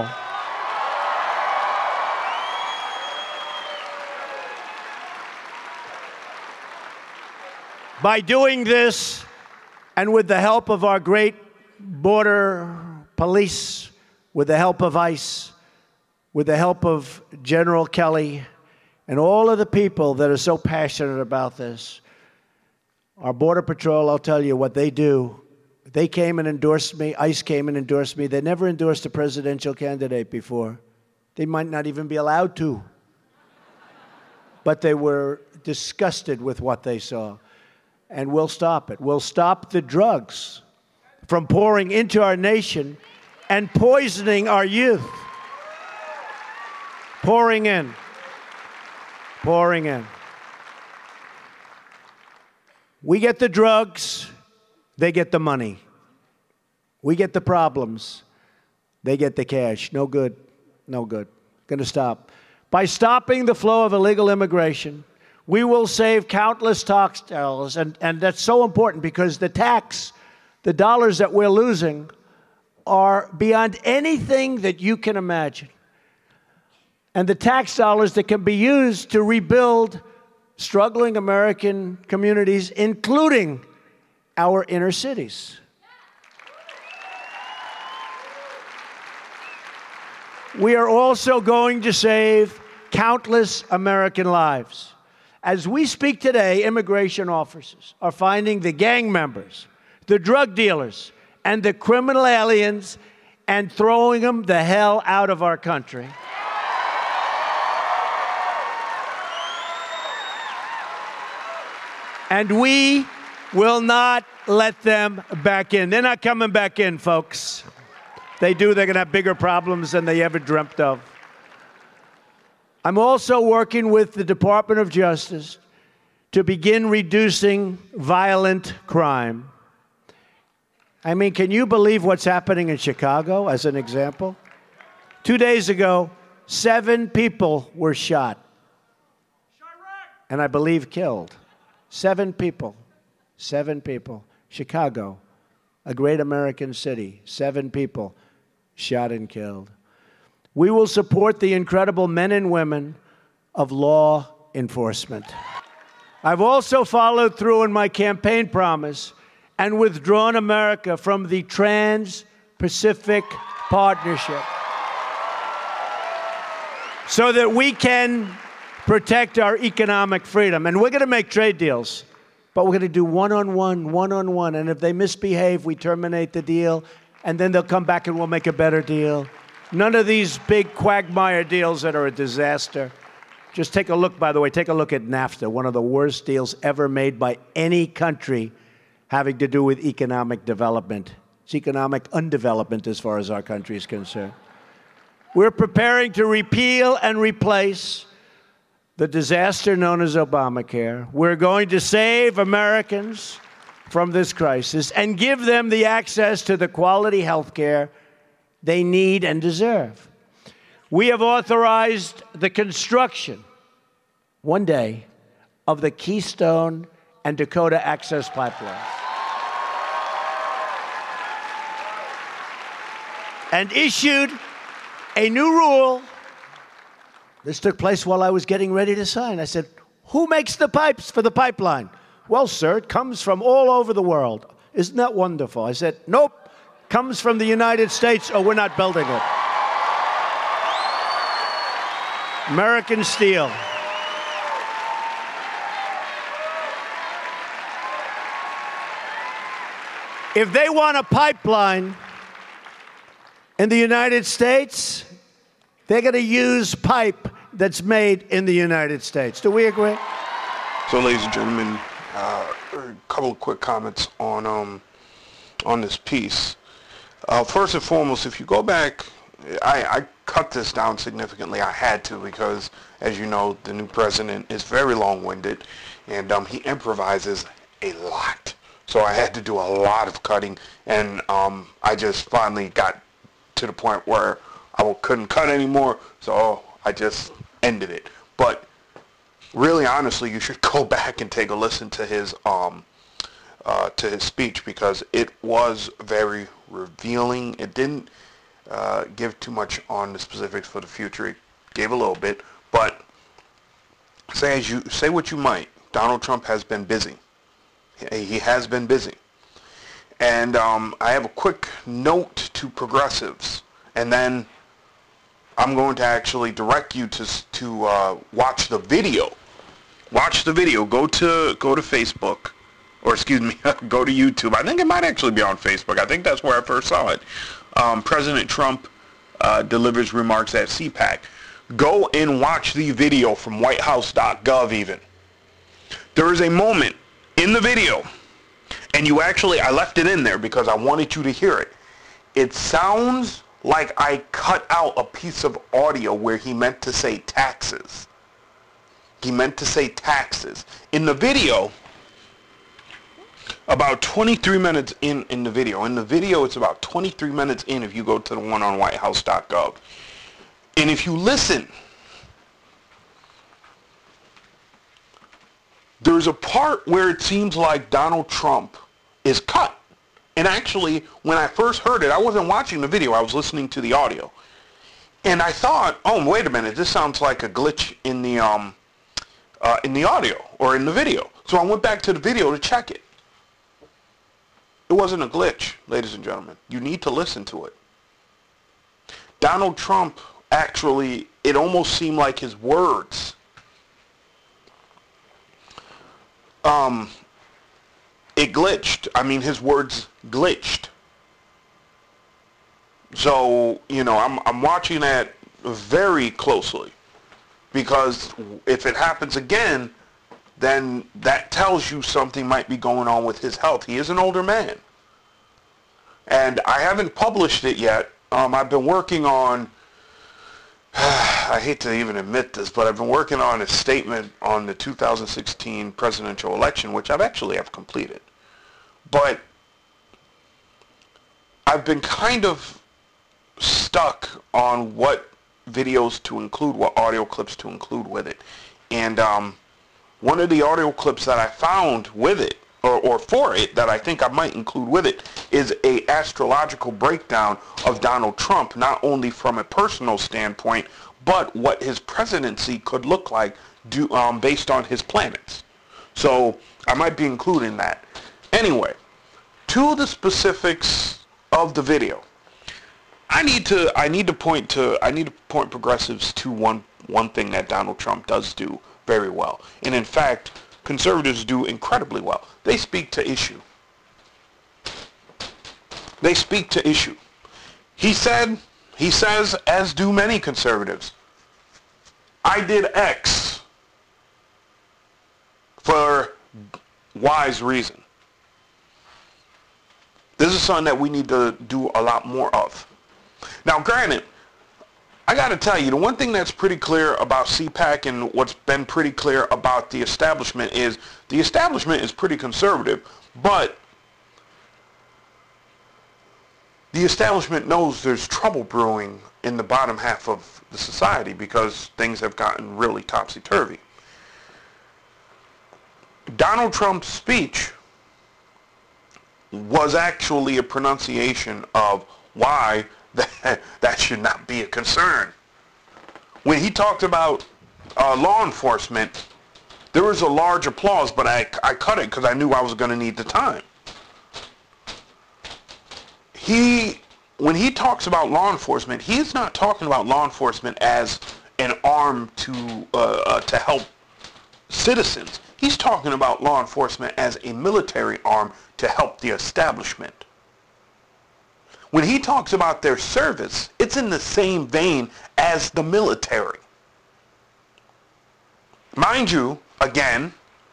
By doing this, and with the help of our great border police, with the help of ICE, with the help of General Kelly, and all of the people that are so passionate about this, our Border Patrol, I'll tell you what they do. They came and endorsed me. ICE came and endorsed me. They never endorsed a presidential candidate before. They might not even be allowed to. But they were disgusted with what they saw. And we'll stop it. We'll stop the drugs from pouring into our nation and poisoning our youth. Pouring in. Pouring in. We get the drugs, they get the money. We get the problems, they get the cash. No good, no good. Going to stop. By stopping the flow of illegal immigration, we will save countless tax dollars, and, and that's so important because the tax, the dollars that we're losing are beyond anything that you can imagine. And the tax dollars that can be used to rebuild struggling American communities, including our inner cities. We are also going to save countless American lives. As we speak today, immigration officers are finding the gang members, the drug dealers, and the criminal aliens and throwing them the hell out of our country. And we will not let them back in. They're not coming back in, folks. They do, they're going to have bigger problems than they ever dreamt of. I'm also working with the Department of Justice to begin reducing violent crime. I mean, can you believe what's happening in Chicago, as an example? Two days ago, seven people were shot. And I believe killed. Seven people. Seven people. Chicago, a great American city. Seven people shot and killed. We will support the incredible men and women of law enforcement. I've also followed through on my campaign promise and withdrawn America from the Trans-Pacific Partnership so that we can protect our economic freedom. And we're going to make trade deals, but we're going to do one-on-one, one-on-one. And if they misbehave, we terminate the deal, and then they'll come back and we'll make a better deal. None of these big quagmire deals that are a disaster. Just take a look, by the way, take a look at NAFTA, one of the worst deals ever made by any country having to do with economic development. It's economic undevelopment as far as our country is concerned. We're preparing to repeal and replace the disaster known as Obamacare. We're going to save Americans from this crisis and give them the access to the quality health care they need and deserve. We have authorized the construction, one day, of the Keystone and Dakota Access Pipeline. And issued a new rule. This took place while I was getting ready to sign. I said, who makes the pipes for the pipeline? Well, sir, it comes from all over the world. Isn't that wonderful? I said, nope, comes from the United States, or we're not building it. American steel. If they want a pipeline in the United States, they're going to use pipe that's made in the United States. Do we agree? So, ladies and gentlemen, uh, a couple of quick comments on um, on this piece. Uh, first and foremost, if you go back, I, I cut this down significantly. I had to because, as you know, the new president is very long-winded, and um, he improvises a lot. So I had to do a lot of cutting, and um, I just finally got to the point where I couldn't cut anymore, so I just ended it. But really, honestly, you should go back and take a listen to his um, uh, to his speech because it was very revealing. It didn't uh, give too much on the specifics for the future. It gave a little bit, but say as you say what you might, Donald Trump has been busy. He has been busy. And um, I have a quick note to progressives, and then I'm going to actually direct you to to uh, watch the video. Watch the video. Go to go to Facebook, or excuse me, go to YouTube. I think it might actually be on Facebook. I think that's where I first saw it. Um, President Trump uh, delivers remarks at CPAC. Go and watch the video from white house dot gov even. There is a moment in the video, and you actually, I left it in there because I wanted you to hear it. It sounds like I cut out a piece of audio where he meant to say taxes. He meant to say taxes. In the video, about twenty-three minutes in, in the video. In the video, it's about twenty-three minutes in if you go to the one on white house dot gov. And if you listen, there's a part where it seems like Donald Trump is cut. And actually, when I first heard it, I wasn't watching the video. I was listening to the audio. And I thought, oh, wait a minute. This sounds like a glitch in the, um, uh, in the audio or in the video. So I went back to the video to check it. It wasn't a glitch, ladies and gentlemen. You need to listen to it. Donald Trump, actually, it almost seemed like his words um, it glitched. I mean, his words glitched. So, you know, I'm, I'm watching that very closely, because if it happens again, then that tells you something might be going on with his health. He is an older man. And I haven't published it yet. Um, I've been working on, I hate to even admit this, but I've been working on a statement on the two thousand sixteen presidential election, which I've actually have completed. But I've been kind of stuck on what videos to include, what audio clips to include with it. And um, one of the audio clips that I found with it, or, or for it, that I think I might include with it, is a astrological breakdown of Donald Trump, not only from a personal standpoint, but what his presidency could look like do, um, based on his planets. So I might be including that. Anyway, to the specifics of the video. I need to I need to point to I need to point progressives to one one thing that Donald Trump does do very well. And in fact, conservatives do incredibly well. They speak to issue. They speak to issue. He said, he says, as do many conservatives, I did X for Y's reason. This is something that we need to do a lot more of. Now, granted, I got to tell you, the one thing that's pretty clear about CPAC and what's been pretty clear about the establishment is the establishment is pretty conservative, but the establishment knows there's trouble brewing in the bottom half of the society because things have gotten really topsy-turvy. Donald Trump's speech was actually a pronunciation of why that, that should not be a concern. When he talked about uh, law enforcement, there was a large applause, but I, I cut it because I knew I was going to need the time. He, when he talks about law enforcement, he's not talking about law enforcement as an arm to uh, uh, to help citizens. He's talking about law enforcement as a military arm to help the establishment. When he talks about their service, it's in the same vein as the military. Mind you, again,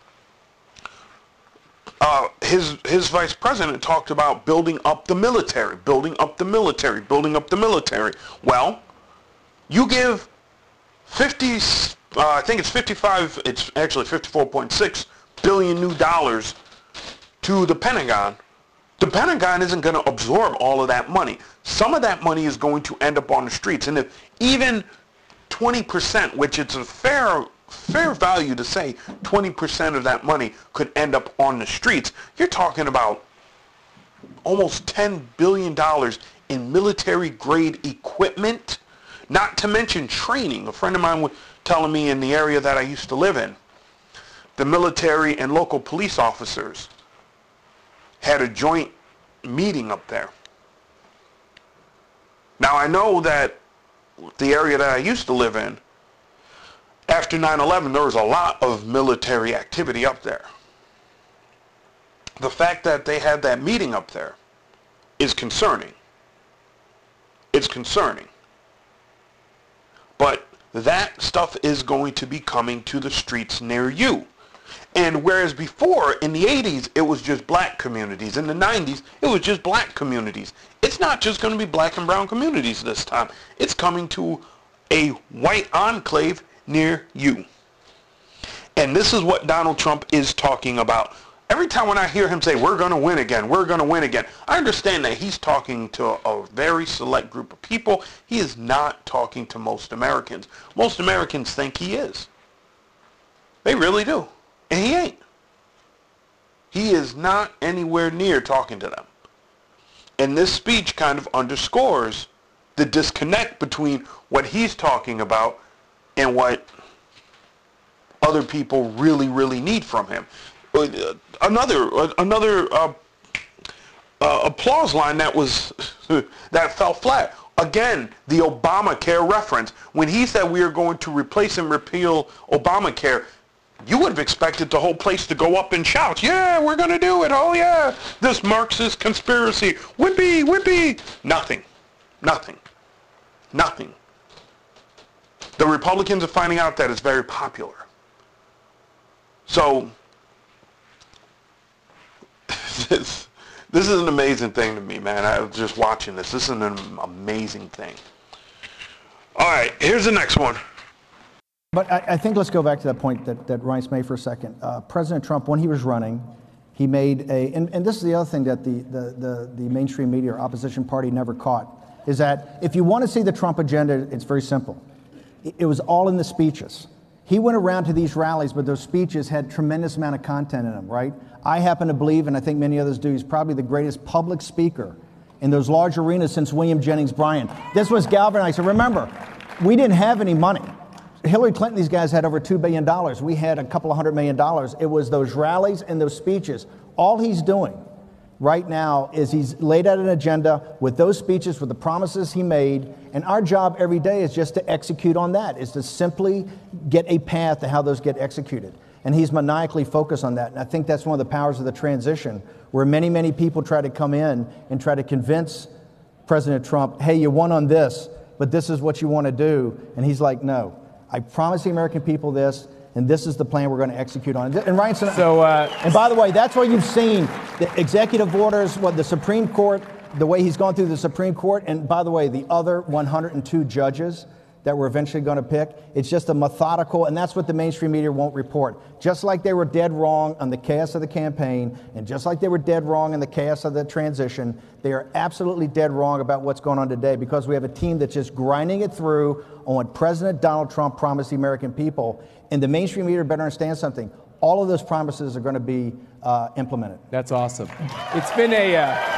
uh, his his vice president talked about building up the military, building up the military, building up the military. Well, you give fifty, uh, I think it's fifty-five, it's actually fifty-four point six billion new dollars to the Pentagon. The Pentagon isn't going to absorb all of that money. Some of that money is going to end up on the streets. And if even twenty percent, which it's a fair fair value to say, twenty percent of that money could end up on the streets, you're talking about almost ten billion dollars in military-grade equipment, not to mention training. A friend of mine was telling me in the area that I used to live in, the military and local police officers had a joint meeting up there. Now, I know that the area that I used to live in, after nine eleven, there was a lot of military activity up there. The fact that they had that meeting up there is concerning. It's concerning. But that stuff is going to be coming to the streets near you. And whereas before, in the eighties, it was just black communities. In the nineties, it was just black communities. It's not just going to be black and brown communities this time. It's coming to a white enclave near you. And this is what Donald Trump is talking about. Every time when I hear him say, we're going to win again, we're going to win again, I understand that he's talking to a, a very select group of people. He is not talking to most Americans. Most Americans think he is. They really do. And he ain't. He is not anywhere near talking to them. And this speech kind of underscores the disconnect between what he's talking about and what other people really, really need from him. Another another uh, uh, applause line that was that fell flat. Again, the Obamacare reference. When he said we are going to replace and repeal Obamacare, you would have expected the whole place to go up and shout, yeah, we're going to do it. Oh, yeah, this Marxist conspiracy. Whippy, whippy. Nothing. Nothing. Nothing. The Republicans are finding out that it's very popular. So, this, this is an amazing thing to me, man. I was just watching this. This is an amazing thing. All right, here's the next one. But I, I think let's go back to that point that, that Ryan's made for a second. Uh, President Trump, when he was running, he made a, and, and this is the other thing that the, the, the, the mainstream media or opposition party never caught, is that if you want to see the Trump agenda, it's very simple. It, it was all in the speeches. He went around to these rallies, but those speeches had tremendous amount of content in them, right? I happen to believe, and I think many others do, he's probably the greatest public speaker in those large arenas since William Jennings Bryan. This was galvanizing. Remember, we didn't have any money. Hillary Clinton, these guys had over two billion dollars. We had a couple of hundred million dollars. It was those rallies and those speeches. All he's doing right now is he's laid out an agenda with those speeches, with the promises he made, and our job every day is just to execute on that, is to simply get a path to how those get executed. And he's maniacally focused on that. And I think that's one of the powers of the transition, where many, many people try to come in and try to convince President Trump, hey, you won on this, but this is what you want to do. And he's like, no. I promise the American people this, and this is the plan we're going to execute on. And Ryan, so, uh, and by the way, that's what you've seen, the executive orders, what the Supreme Court, the way he's gone through the Supreme Court, and by the way, the other one hundred two judges that we're eventually going to pick. It's just a methodical, and that's what the mainstream media won't report. Just like they were dead wrong on the chaos of the campaign, and just like they were dead wrong in the chaos of the transition, they are absolutely dead wrong about what's going on today, because we have a team that's just grinding it through on what President Donald Trump promised the American people. And the mainstream media better understand something. All of those promises are going to be uh, implemented. That's awesome. It's been a... Uh...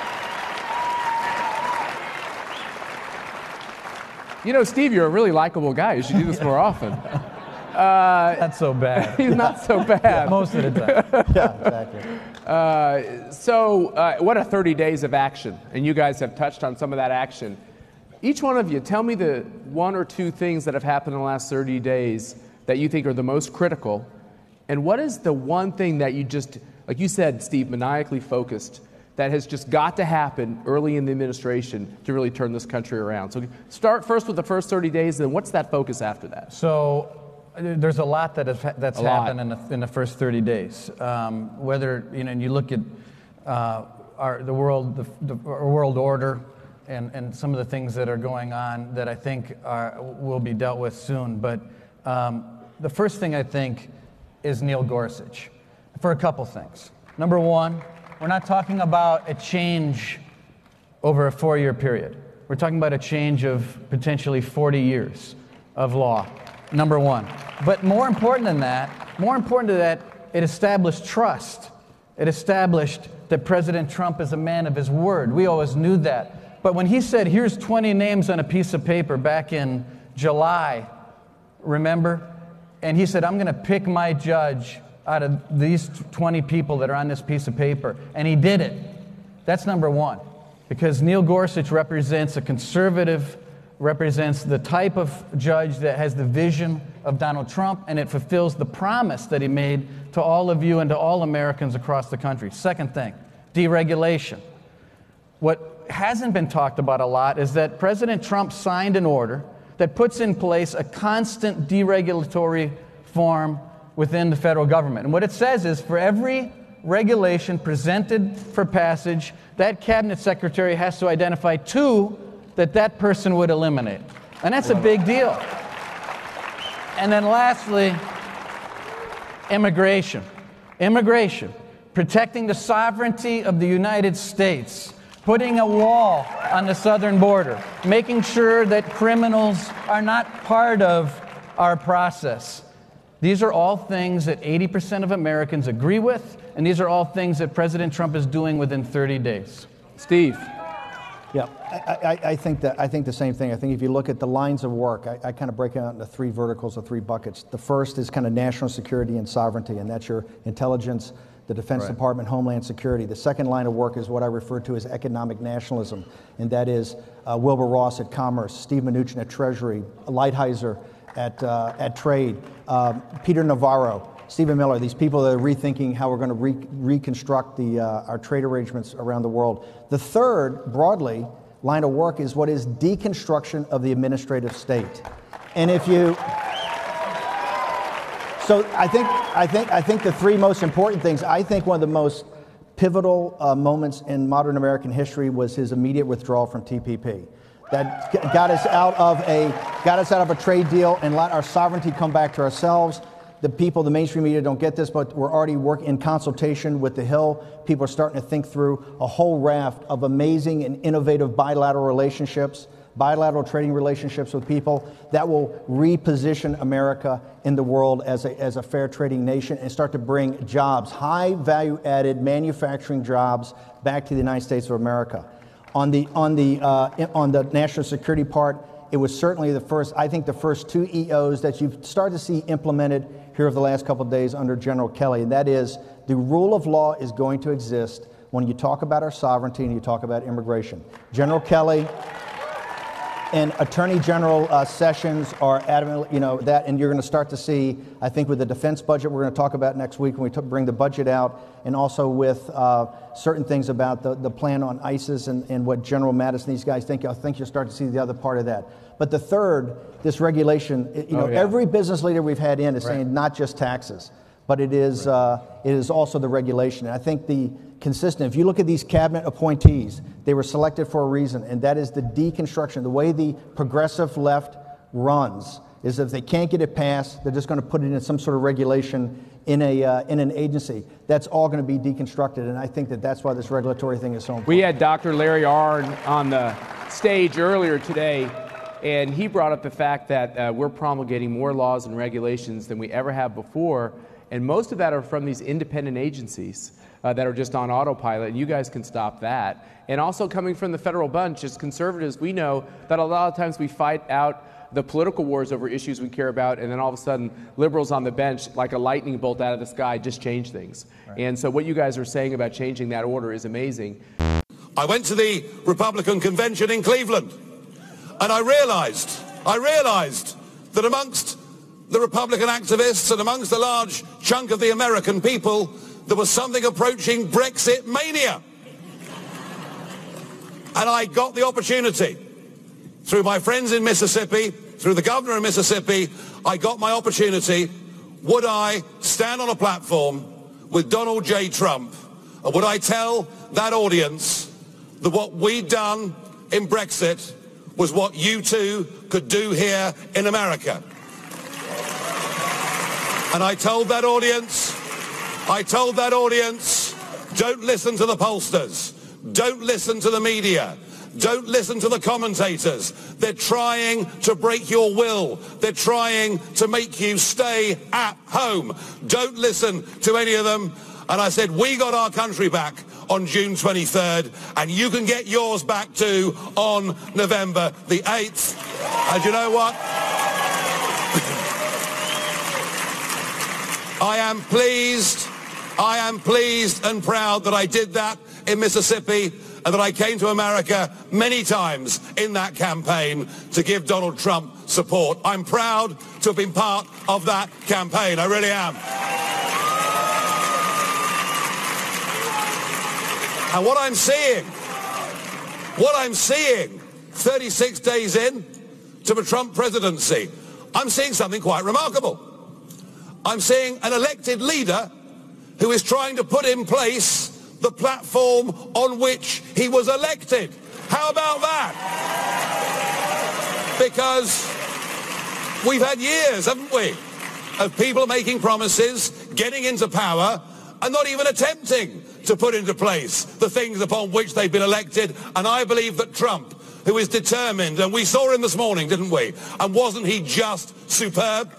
You know, Steve, you're a really likable guy. You should do this more often. Uh, not so bad. He's not so bad. Most of the time. Yeah, exactly. Uh, so, uh, what are thirty days of action? And you guys have touched on some of that action. Each one of you, tell me the one or two things that have happened in the last thirty days that you think are the most critical. And what is the one thing that you just, like you said, Steve, maniacally focused, that has just got to happen early in the administration to really turn this country around? So start first with the first thirty days, and then what's that focus after that? So there's a lot that has, that's A lot. happened in the, in the first thirty days. Um, whether, you know, and you look at uh, our, the world, the, the our world order, and, and some of the things that are going on that I think are, will be dealt with soon. But um, the first thing I think is Neil Gorsuch, for a couple things. Number one, we're not talking about a change over a four-year period. We're talking about a change of potentially forty years of law, number one. But more important than that, more important than that, it established trust. It established that President Trump is a man of his word. We always knew that. But when he said, here's twenty names on a piece of paper back in July, remember? And he said, I'm going to pick my judge out of these twenty people that are on this piece of paper, and he did it. That's number one, because Neil Gorsuch represents a conservative, represents the type of judge that has the vision of Donald Trump, and it fulfills the promise that he made to all of you and to all Americans across the country. Second thing, deregulation. What hasn't been talked about a lot is that President Trump signed an order that puts in place a constant deregulatory form within the federal government. And what it says is for every regulation presented for passage, that cabinet secretary has to identify two that that person would eliminate. And that's a big deal. And then lastly, immigration. Immigration, protecting the sovereignty of the United States, putting a wall on the southern border, making sure that criminals are not part of our process. These are all things that eighty percent of Americans agree with, and these are all things that President Trump is doing within thirty days. Steve. Yeah, I, I, I think that I think the same thing. I think if you look at the lines of work, I, I kind of break it out into three verticals or three buckets. The first is kind of national security and sovereignty, and that's your intelligence, the Defense Right. Department, Homeland Security. The second line of work is what I refer to as economic nationalism, and that is uh, Wilbur Ross at Commerce, Steve Mnuchin at Treasury, Lighthizer at uh, at Trade, um, Peter Navarro, Stephen Miller, these people that are rethinking how we're going to re reconstruct the, uh, our trade arrangements around the world. The third, broadly, line of work is what is deconstruction of the administrative state. And if you, so I think, I think, I think the three most important things, I think one of the most pivotal uh, moments in modern American history was his immediate withdrawal from T P P. That got us out of a, got us out of a trade deal and let our sovereignty come back to ourselves. The people, the mainstream media don't get this, but we're already working in consultation with the Hill. People are starting to think through a whole raft of amazing and innovative bilateral relationships, bilateral trading relationships with people that will reposition America in the world as a, as a fair trading nation and start to bring jobs, high value added manufacturing jobs back to the United States of America. On the, on the, uh, on the national security part, it was certainly the first, I think the first two E Os that you've started to see implemented here over the last couple of days under General Kelly, and that is the rule of law is going to exist when you talk about our sovereignty and you talk about immigration. General Kelly and Attorney General uh, Sessions are adamant, you know, that, and you're going to start to see, I think, with the defense budget we're going to talk about next week when we t bring the budget out, and also with uh, certain things about the, the plan on ISIS and, and what General Mattis and these guys think. I think you'll start to see the other part of that. But the third, this regulation, you know, Oh, yeah. every business leader we've had in is Right. saying not just taxes, but it is, uh, it is also the regulation. And I think the consistent, if you look at these cabinet appointees, they were selected for a reason, and that is the deconstruction. The way the progressive left runs is if they can't get it passed, they're just going to put it in some sort of regulation in a uh, in an agency. That's all going to be deconstructed, and I think that that's why this regulatory thing is so important. We had Doctor Larry Arnn on the stage earlier today, and he brought up the fact that uh, we're promulgating more laws and regulations than we ever have before, and most of that are from these independent agencies uh, that are just on autopilot, and you guys can stop that. And also coming from the federal bunch, as conservatives, we know that a lot of times we fight out the political wars over issues we care about, and then all of a sudden, liberals on the bench, like a lightning bolt out of the sky, just change things. Right. And so what you guys are saying about changing that order is amazing. I went to the Republican convention in Cleveland, and I realized, I realized that amongst the Republican activists and amongst a large chunk of the American people, there was something approaching Brexit mania. And I got the opportunity. Through my friends in Mississippi, through the governor of Mississippi, I got my opportunity. Would I stand on a platform with Donald J. Trump, and would I tell that audience that what we'd done in Brexit was what you too could do here in America? And I told that audience, I told that audience, don't listen to the pollsters, don't listen to the media, don't listen to the commentators. They're trying to break your will. They're trying to make you stay at home. Don't listen to any of them. And I said, we got our country back on June twenty-third, and you can get yours back too on November the eighth. And you know what? I am pleased, I am pleased and proud that I did that in Mississippi and that I came to America many times in that campaign to give Donald Trump support. I'm proud to have been part of that campaign. I really am. And what I'm seeing, what I'm seeing thirty-six days in to the Trump presidency, I'm seeing something quite remarkable. I'm seeing an elected leader who is trying to put in place the platform on which he was elected. How about that? Because we've had years, haven't we, of people making promises, getting into power, and not even attempting to put into place the things upon which they've been elected. And I believe that Trump, who is determined, and we saw him this morning, didn't we? And wasn't he just superb?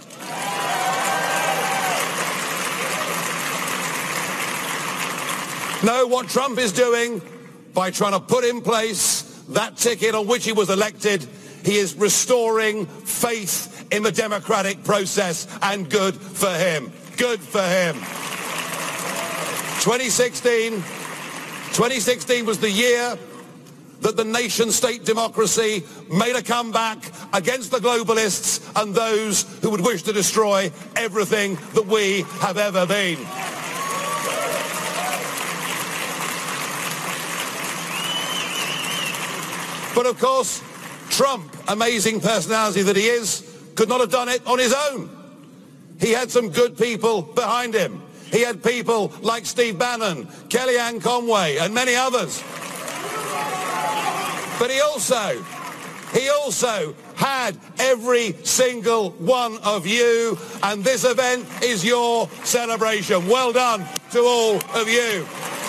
No, what Trump is doing by trying to put in place that ticket on which he was elected, he is restoring faith in the democratic process, and good for him. Good for him. twenty sixteen, twenty sixteen was the year that the nation-state democracy made a comeback against the globalists and those who would wish to destroy everything that we have ever been. But of course, Trump, amazing personality that he is, could not have done it on his own. He had some good people behind him. He had people like Steve Bannon, Kellyanne Conway, and many others. But he also, he also had every single one of you, and this event is your celebration. Well done to all of you.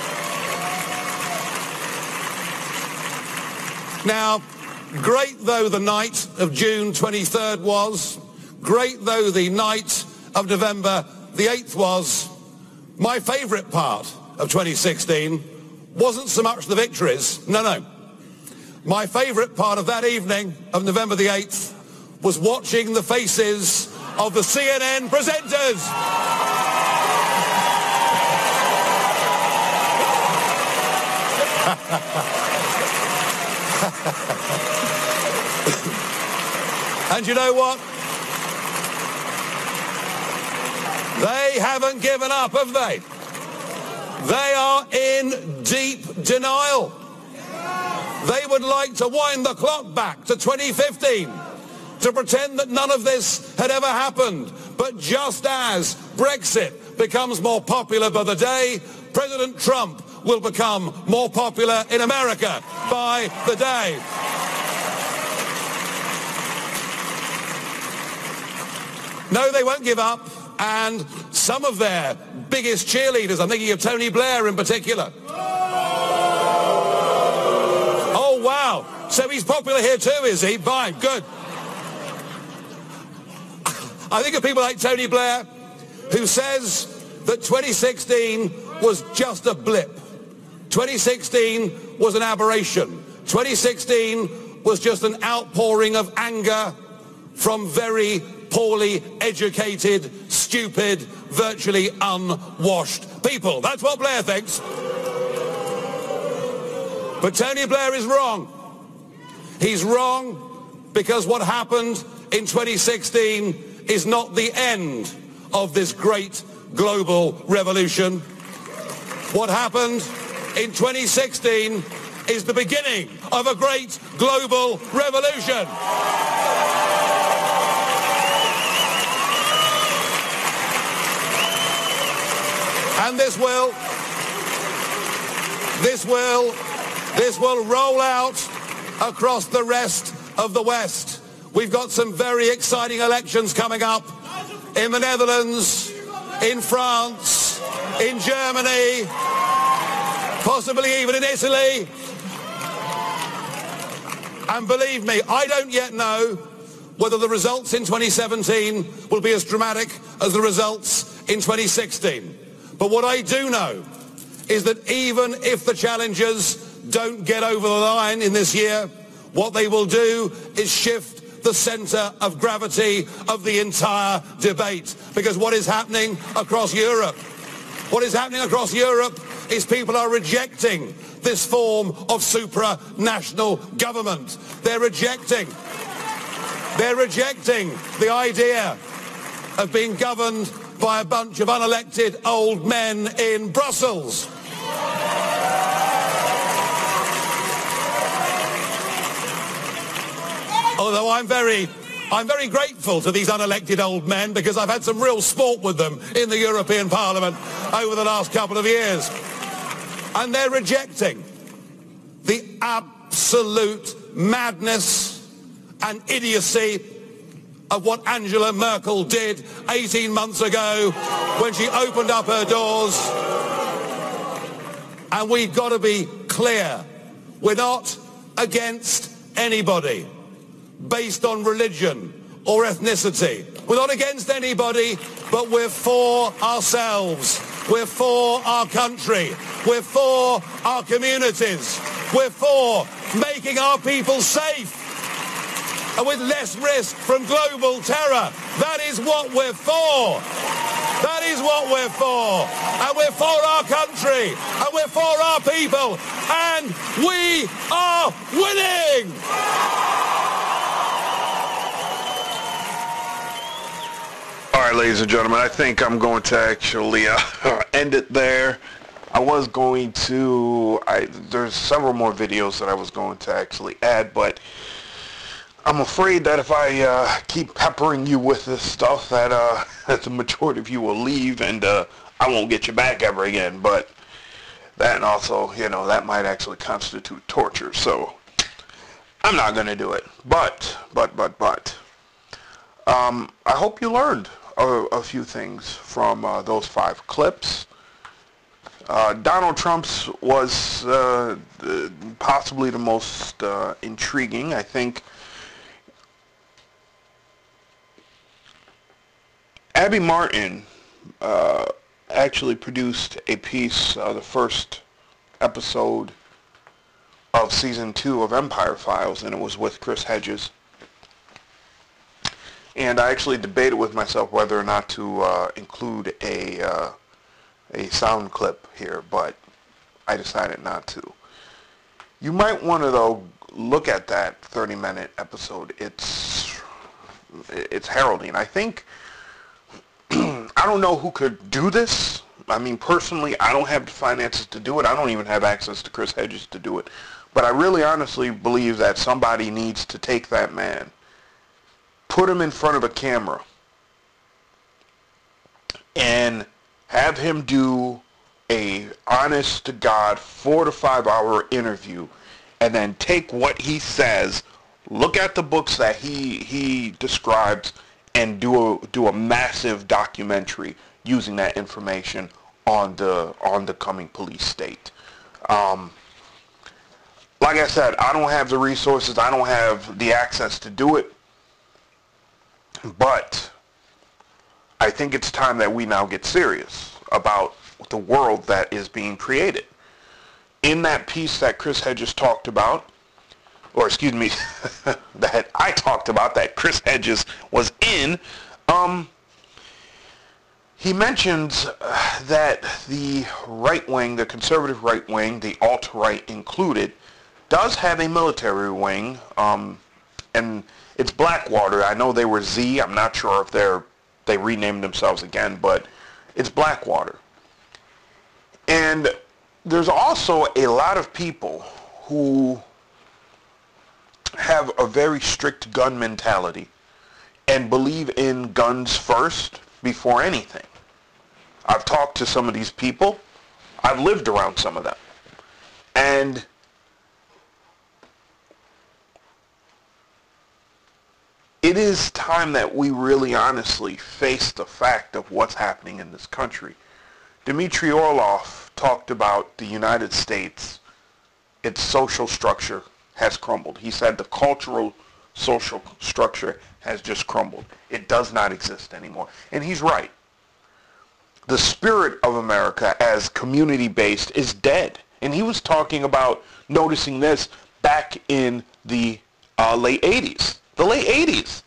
Now, great though the night of June twenty-third was, great though the night of November the eighth was, my favourite part of twenty sixteen wasn't so much the victories, no, no. My favourite part of that evening of November the eighth was watching the faces of the C N N presenters. And you know what? They haven't given up, have they? They are in deep denial. They would like to wind the clock back to twenty fifteen to pretend that none of this had ever happened. But just as Brexit becomes more popular by the day, President Trump will become more popular in America by the day. No, they won't give up, and some of their biggest cheerleaders, I'm thinking of Tony Blair in particular. Oh, wow. So he's popular here too, is he? Fine, good. I think of people like Tony Blair, who says that twenty sixteen was just a blip. twenty sixteen was an aberration. twenty sixteen was just an outpouring of anger from very poorly educated, stupid, virtually unwashed people. That's what Blair thinks. But Tony Blair is wrong. He's wrong because what happened in twenty sixteen is not the end of this great global revolution. What happened in twenty sixteen is the beginning of a great global revolution. And this will, this will, this will roll out across the rest of the West. We've got some very exciting elections coming up in the Netherlands, in France, in Germany, possibly even in Italy. And believe me, I don't yet know whether the results in twenty seventeen will be as dramatic as the results in twenty sixteen. But what I do know is that even if the challengers don't get over the line in this year, what they will do is shift the center of gravity of the entire debate. Because what is happening across Europe, what is happening across Europe is people are rejecting this form of supranational government. They're rejecting, they're rejecting the idea of being governed by a bunch of unelected old men in Brussels. Although I'm very, I'm very grateful to these unelected old men because I've had some real sport with them in the European Parliament over the last couple of years. And they're rejecting the absolute madness and idiocy of what Angela Merkel did eighteen months ago when she opened up her doors. And we've got to be clear. We're not against anybody based on religion or ethnicity. We're not against anybody, but we're for ourselves. We're for our country. We're for our communities. We're for making our people safe and with less risk from global terror. That is what we're for. That is what we're for. And we're for our country. And we're for our people. And we are winning! All right, ladies and gentlemen, I think I'm going to actually uh, end it there. I was going to, I, there's several more videos that I was going to actually add, but I'm afraid that if I uh, keep peppering you with this stuff, that uh, the majority of you will leave and uh, I won't get you back ever again. But that, and also, you know, that might actually constitute torture. So I'm not going to do it. But, but, but, but, um, I hope you learned a, a few things from uh, those five clips. Uh, Donald Trump's was uh, the, possibly the most uh, intriguing. I think Abby Martin uh, actually produced a piece, uh, the first episode of season two of Empire Files, and it was with Chris Hedges. And I actually debated with myself whether or not to uh, include a uh, a sound clip here, but I decided not to. You might want to, though, look at that thirty minute episode. It's it's heralding. I think I don't know who could do this. I mean, personally, I don't have the finances to do it. I don't even have access to Chris Hedges to do it. But I really honestly believe that somebody needs to take that man, put him in front of a camera, and have him do a honest to God four to five hour interview, and then take what he says, look at the books that he he describes, and do a do a massive documentary using that information on the on the coming police state. Um, like I said, I don't have the resources, I don't have the access to do it, but I think it's time that we now get serious about the world that is being created. In that piece that Chris Hedges talked about, or excuse me, that I talked about, that Chris Hedges was in, um, he mentions uh, that the right wing, the conservative right wing, the alt-right included, does have a military wing, um, and it's Blackwater. I know they were Z. I'm not sure if they're they renamed themselves again, but it's Blackwater. And there's also a lot of people who have a very strict gun mentality and believe in guns first before anything. I've talked to some of these people. I've lived around some of them. And it is time that we really honestly face the fact of what's happening in this country. Dmitry Orlov talked about the United States, its social structure has crumbled. He said the cultural social structure has just crumbled. It does not exist anymore. And he's right. The spirit of America as community-based is dead. And he was talking about noticing this back in the uh, late eighties. The late eighties.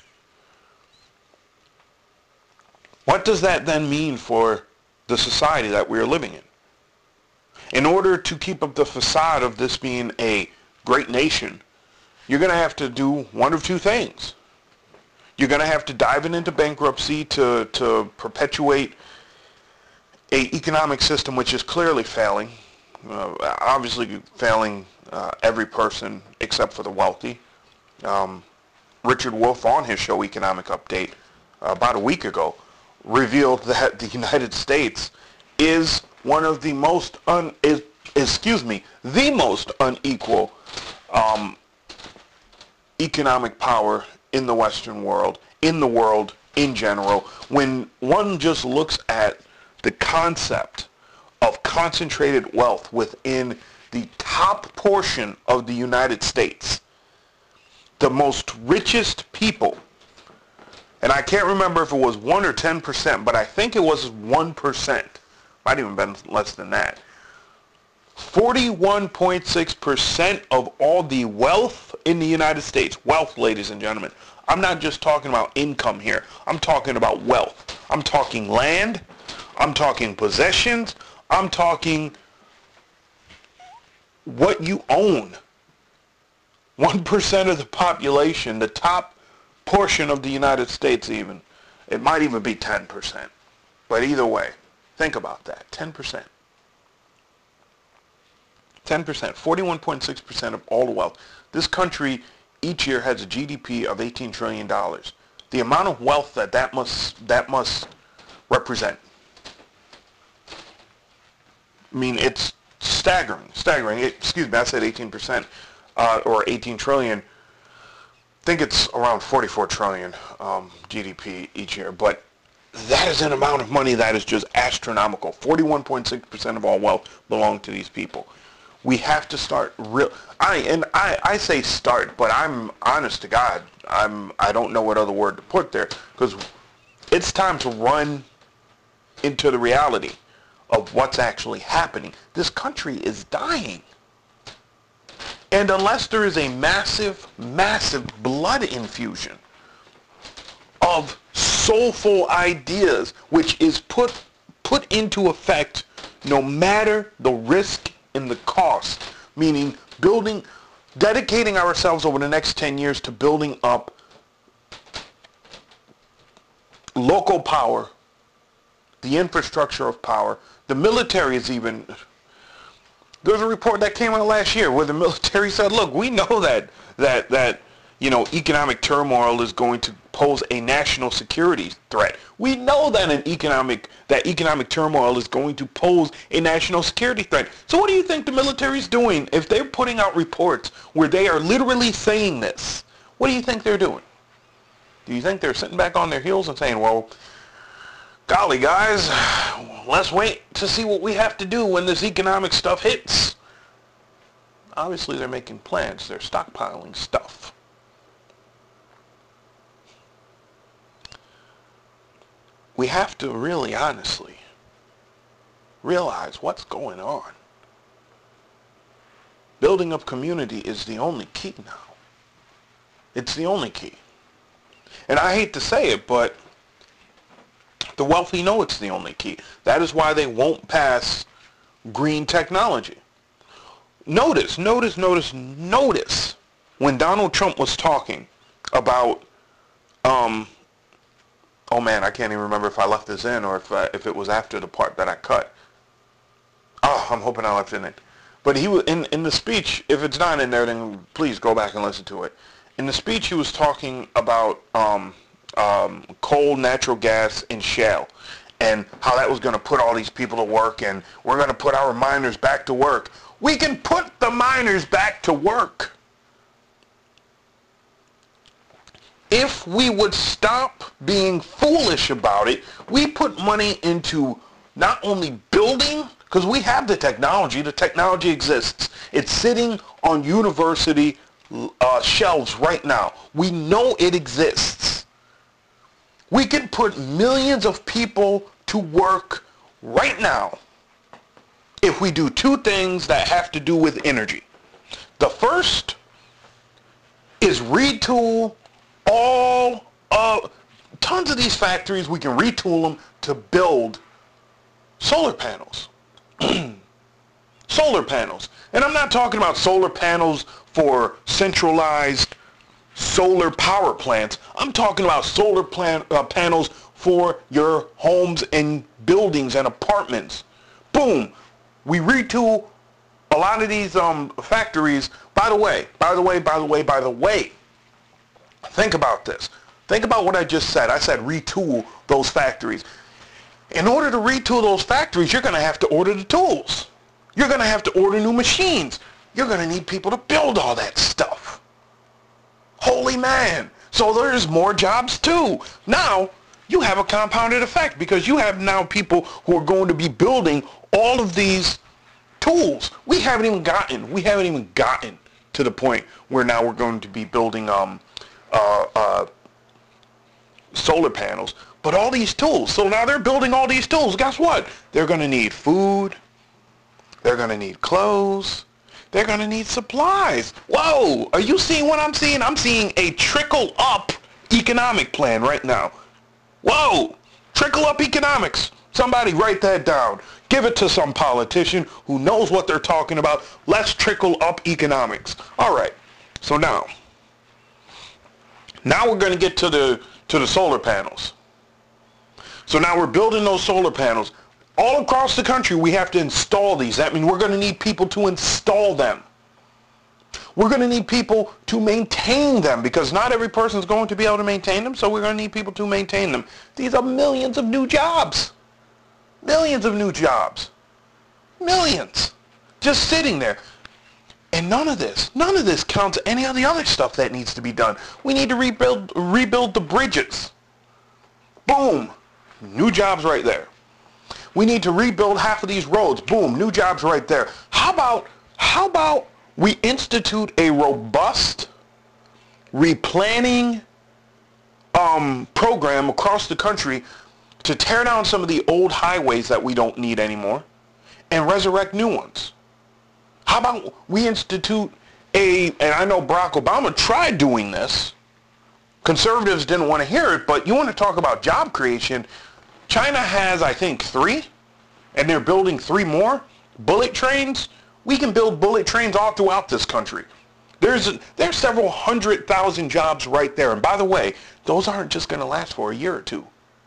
What does that then mean for the society that we're living in? In order to keep up the facade of this being a great nation, you're going to have to do one of two things. You're going to have to dive into bankruptcy to, to perpetuate an economic system which is clearly failing, uh, obviously failing uh, every person except for the wealthy. Um, Richard Wolff on his show Economic Update uh, about a week ago revealed that the United States is one of the most un is, excuse me the most unequal um, economic power in the Western world, in the world in general. When one just looks at the concept of concentrated wealth within the top portion of the United States, the most richest people, and I can't remember if it was one or ten percent, but I think it was one percent. Might even been less than that. forty-one point six percent of all the wealth in the United States, wealth, ladies and gentlemen. I'm not just talking about income here. I'm talking about wealth. I'm talking land. I'm talking possessions. I'm talking what you own. one percent of the population, the top portion of the United States even. It might even be ten percent. But either way, think about that. ten percent. ten percent. forty-one point six percent of all the wealth. This country each year has a G D P of eighteen trillion dollars. The amount of wealth that that must, that must represent. I mean, it's staggering. Staggering. It, excuse me, I said eighteen percent. Uh, or eighteen trillion. I think it's around forty-four trillion um, G D P each year. But that is an amount of money that is just astronomical. forty-one point six percent of all wealth belong to these people. We have to start real. I and I, I say start, but I'm honest to God. I'm I don't know what other word to put there, because it's time to run into the reality of what's actually happening. This country is dying. And unless there is a massive, massive blood infusion of soulful ideas, which is put put into effect no matter the risk and the cost, meaning building, dedicating ourselves over the next ten years to building up local power, the infrastructure of power. The military is even, there's a report that came out last year where the military said, look, we know that, that, that, you know, economic turmoil is going to pose a national security threat. We know that an economic, that economic turmoil is going to pose a national security threat. So what do you think the military is doing if they're putting out reports where they are literally saying this? What do you think they're doing? Do you think they're sitting back on their heels and saying, well, golly, guys, let's wait to see what we have to do when this economic stuff hits? Obviously, they're making plans. They're stockpiling stuff. We have to really, honestly, realize what's going on. Building up community is the only key now. It's the only key. And I hate to say it, but the wealthy know it's the only key. That is why they won't pass green technology. Notice, notice, notice, notice when Donald Trump was talking about, um, oh man, I can't even remember if I left this in or if, uh, if it was after the part that I cut. Oh, I'm hoping I left it in. But he was, in, in the speech, if it's not in there, then please go back and listen to it. In the speech, he was talking about um, um, coal, natural gas, and shale, and how that was going to put all these people to work, and we're going to put our miners back to work. We can put the miners back to work if we would stop being foolish about it. We put money into not only building, because we have the technology. The technology exists. It's sitting on university uh, shelves right now. We know it exists. We can put millions of people to work right now if we do two things that have to do with energy. The first is retool all, uh, tons of these factories. We can retool them to build solar panels. Solar panels. And I'm not talking about solar panels for centralized solar power plants. I'm talking about solar plan, uh, panels for your homes and buildings and apartments. Boom. We retool a lot of these um, factories. By the way, by the way, by the way, by the way, think about this. Think about what I just said. I said retool those factories. In order to retool those factories, you're going to have to order the tools. You're going to have to order new machines. You're going to need people to build all that stuff. Holy man. So there's more jobs too. Now, you have a compounded effect because you have now people who are going to be building all of these tools. We haven't even gotten, we haven't even gotten to the point where now we're going to be building um, uh, uh, solar panels, but all these tools. So now they're building all these tools. Guess what? They're going to need food. They're going to need clothes. They're going to need supplies. Whoa, are you seeing what I'm seeing? I'm seeing a trickle up economic plan right now. Whoa, trickle up economics. Somebody write that down. Give it to some politician who knows what they're talking about. Let's trickle up economics. All right, so now, now we're going to get to the, to the solar panels. So now we're building those solar panels. All across the country, we have to install these. That means we're going to need people to install them. We're going to need people to maintain them because not every person is going to be able to maintain them, so we're going to need people to maintain them. These are millions of new jobs. Millions of new jobs. Millions. Just sitting there. And none of this, none of this counts any of the other stuff that needs to be done. We need to rebuild, rebuild the bridges. Boom. New jobs right there. We need to rebuild half of these roads. Boom. New jobs right there. How about, how about we institute a robust replanning um, program across the country to tear down some of the old highways that we don't need anymore and resurrect new ones? How about we institute a, and I know Barack Obama tried doing this. Conservatives didn't want to hear it, but you want to talk about job creation. China has, I think, three, and they're building three more bullet trains. We can build bullet trains all throughout this country. There's a, there's several hundred thousand jobs right there. And by the way, those aren't just going to last for a year or two.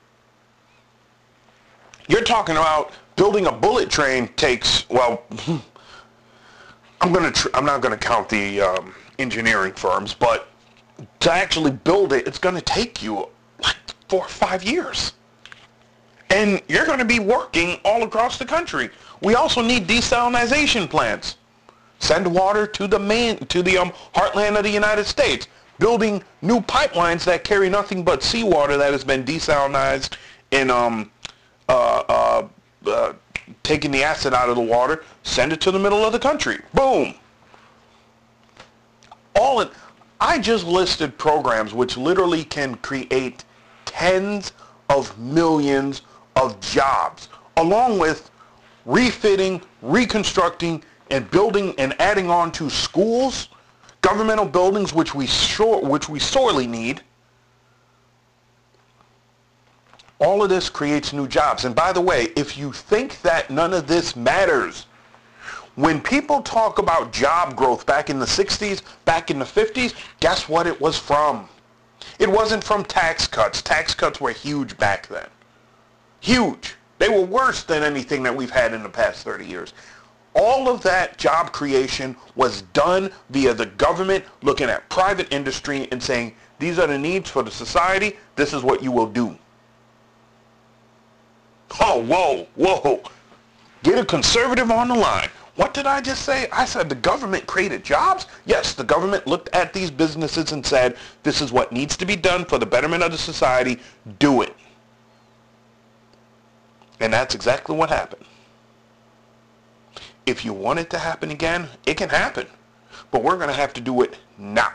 You're talking about building a bullet train takes, well, I'm going to tr- I'm not going to count the um, engineering firms, but to actually build it, it's going to take you like four or five years. And you're going to be working all across the country. We also need desalination plants. Send water to the main, to the um, heartland of the United States. Building new pipelines that carry nothing but seawater that has been desalinized and um, uh, uh, uh, taking the acid out of the water. Send it to the middle of the country. Boom. All it. I just listed programs which literally can create tens of millions of jobs, along with refitting, reconstructing, and building and adding on to schools, governmental buildings, which we sure, which we sorely need. All of this creates new jobs. And by the way, if you think that none of this matters, when people talk about job growth back in the sixties, back in the fifties, guess what it was from? It wasn't from tax cuts. Tax cuts were huge back then. Huge. They were worse than anything that we've had in the past thirty years. All of that job creation was done via the government looking at private industry and saying, these are the needs for the society. This is what you will do. Oh, whoa, whoa. Get a conservative on the line. What did I just say? I said the government created jobs? Yes, the government looked at these businesses and said, this is what needs to be done for the betterment of the society. Do it. And that's exactly what happened. If you want it to happen again, it can happen. But we're going to have to do it now.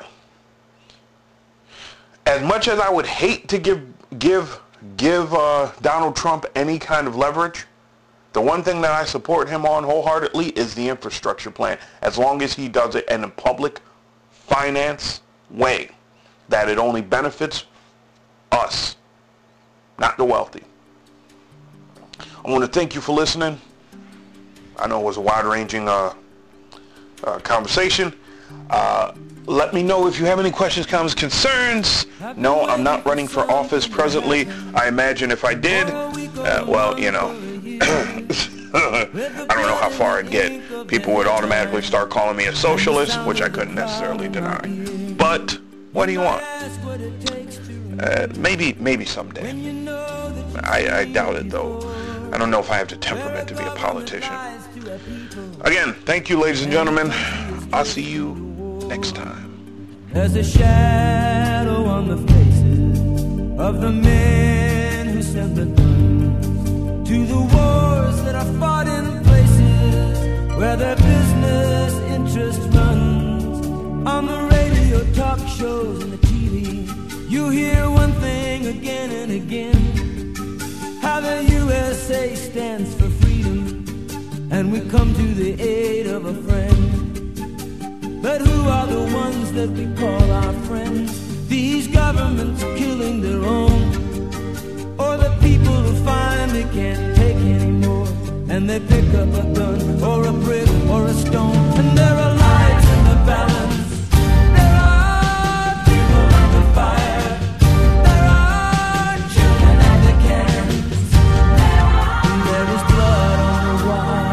As much as I would hate to give give give uh, Donald Trump any kind of leverage, the one thing that I support him on wholeheartedly is the infrastructure plan. As long as he does it in a public finance way that it only benefits us, not the wealthy. I want to thank you for listening. I know it was a wide-ranging uh, uh, conversation. Uh, let me know if you have any questions, comments, concerns. No, I'm not running for office presently. I imagine if I did, uh, well, you know, I don't know how far I'd get. People would automatically start calling me a socialist, which I couldn't necessarily deny. But what do you want? Uh, maybe, maybe someday. I, I doubt it, though. I don't know if I have the temperament to be a politician. Again, thank you, ladies and gentlemen. I'll see you next time. There's a shadow on the faces of the men who sent the guns to the wars that are fought in places where their business interest runs. On the radio, talk shows, and the T V, you hear one thing again and again, how the U S A stands for freedom, and we come to the aid of a friend. But who are the ones that we call our friends? These governments killing their own, or the people who finally can't take anymore, and they pick up a gun or a brick or a stone, and there are lives in the balance. There are people under fire. There are children at the cans. And there is blood on the wire.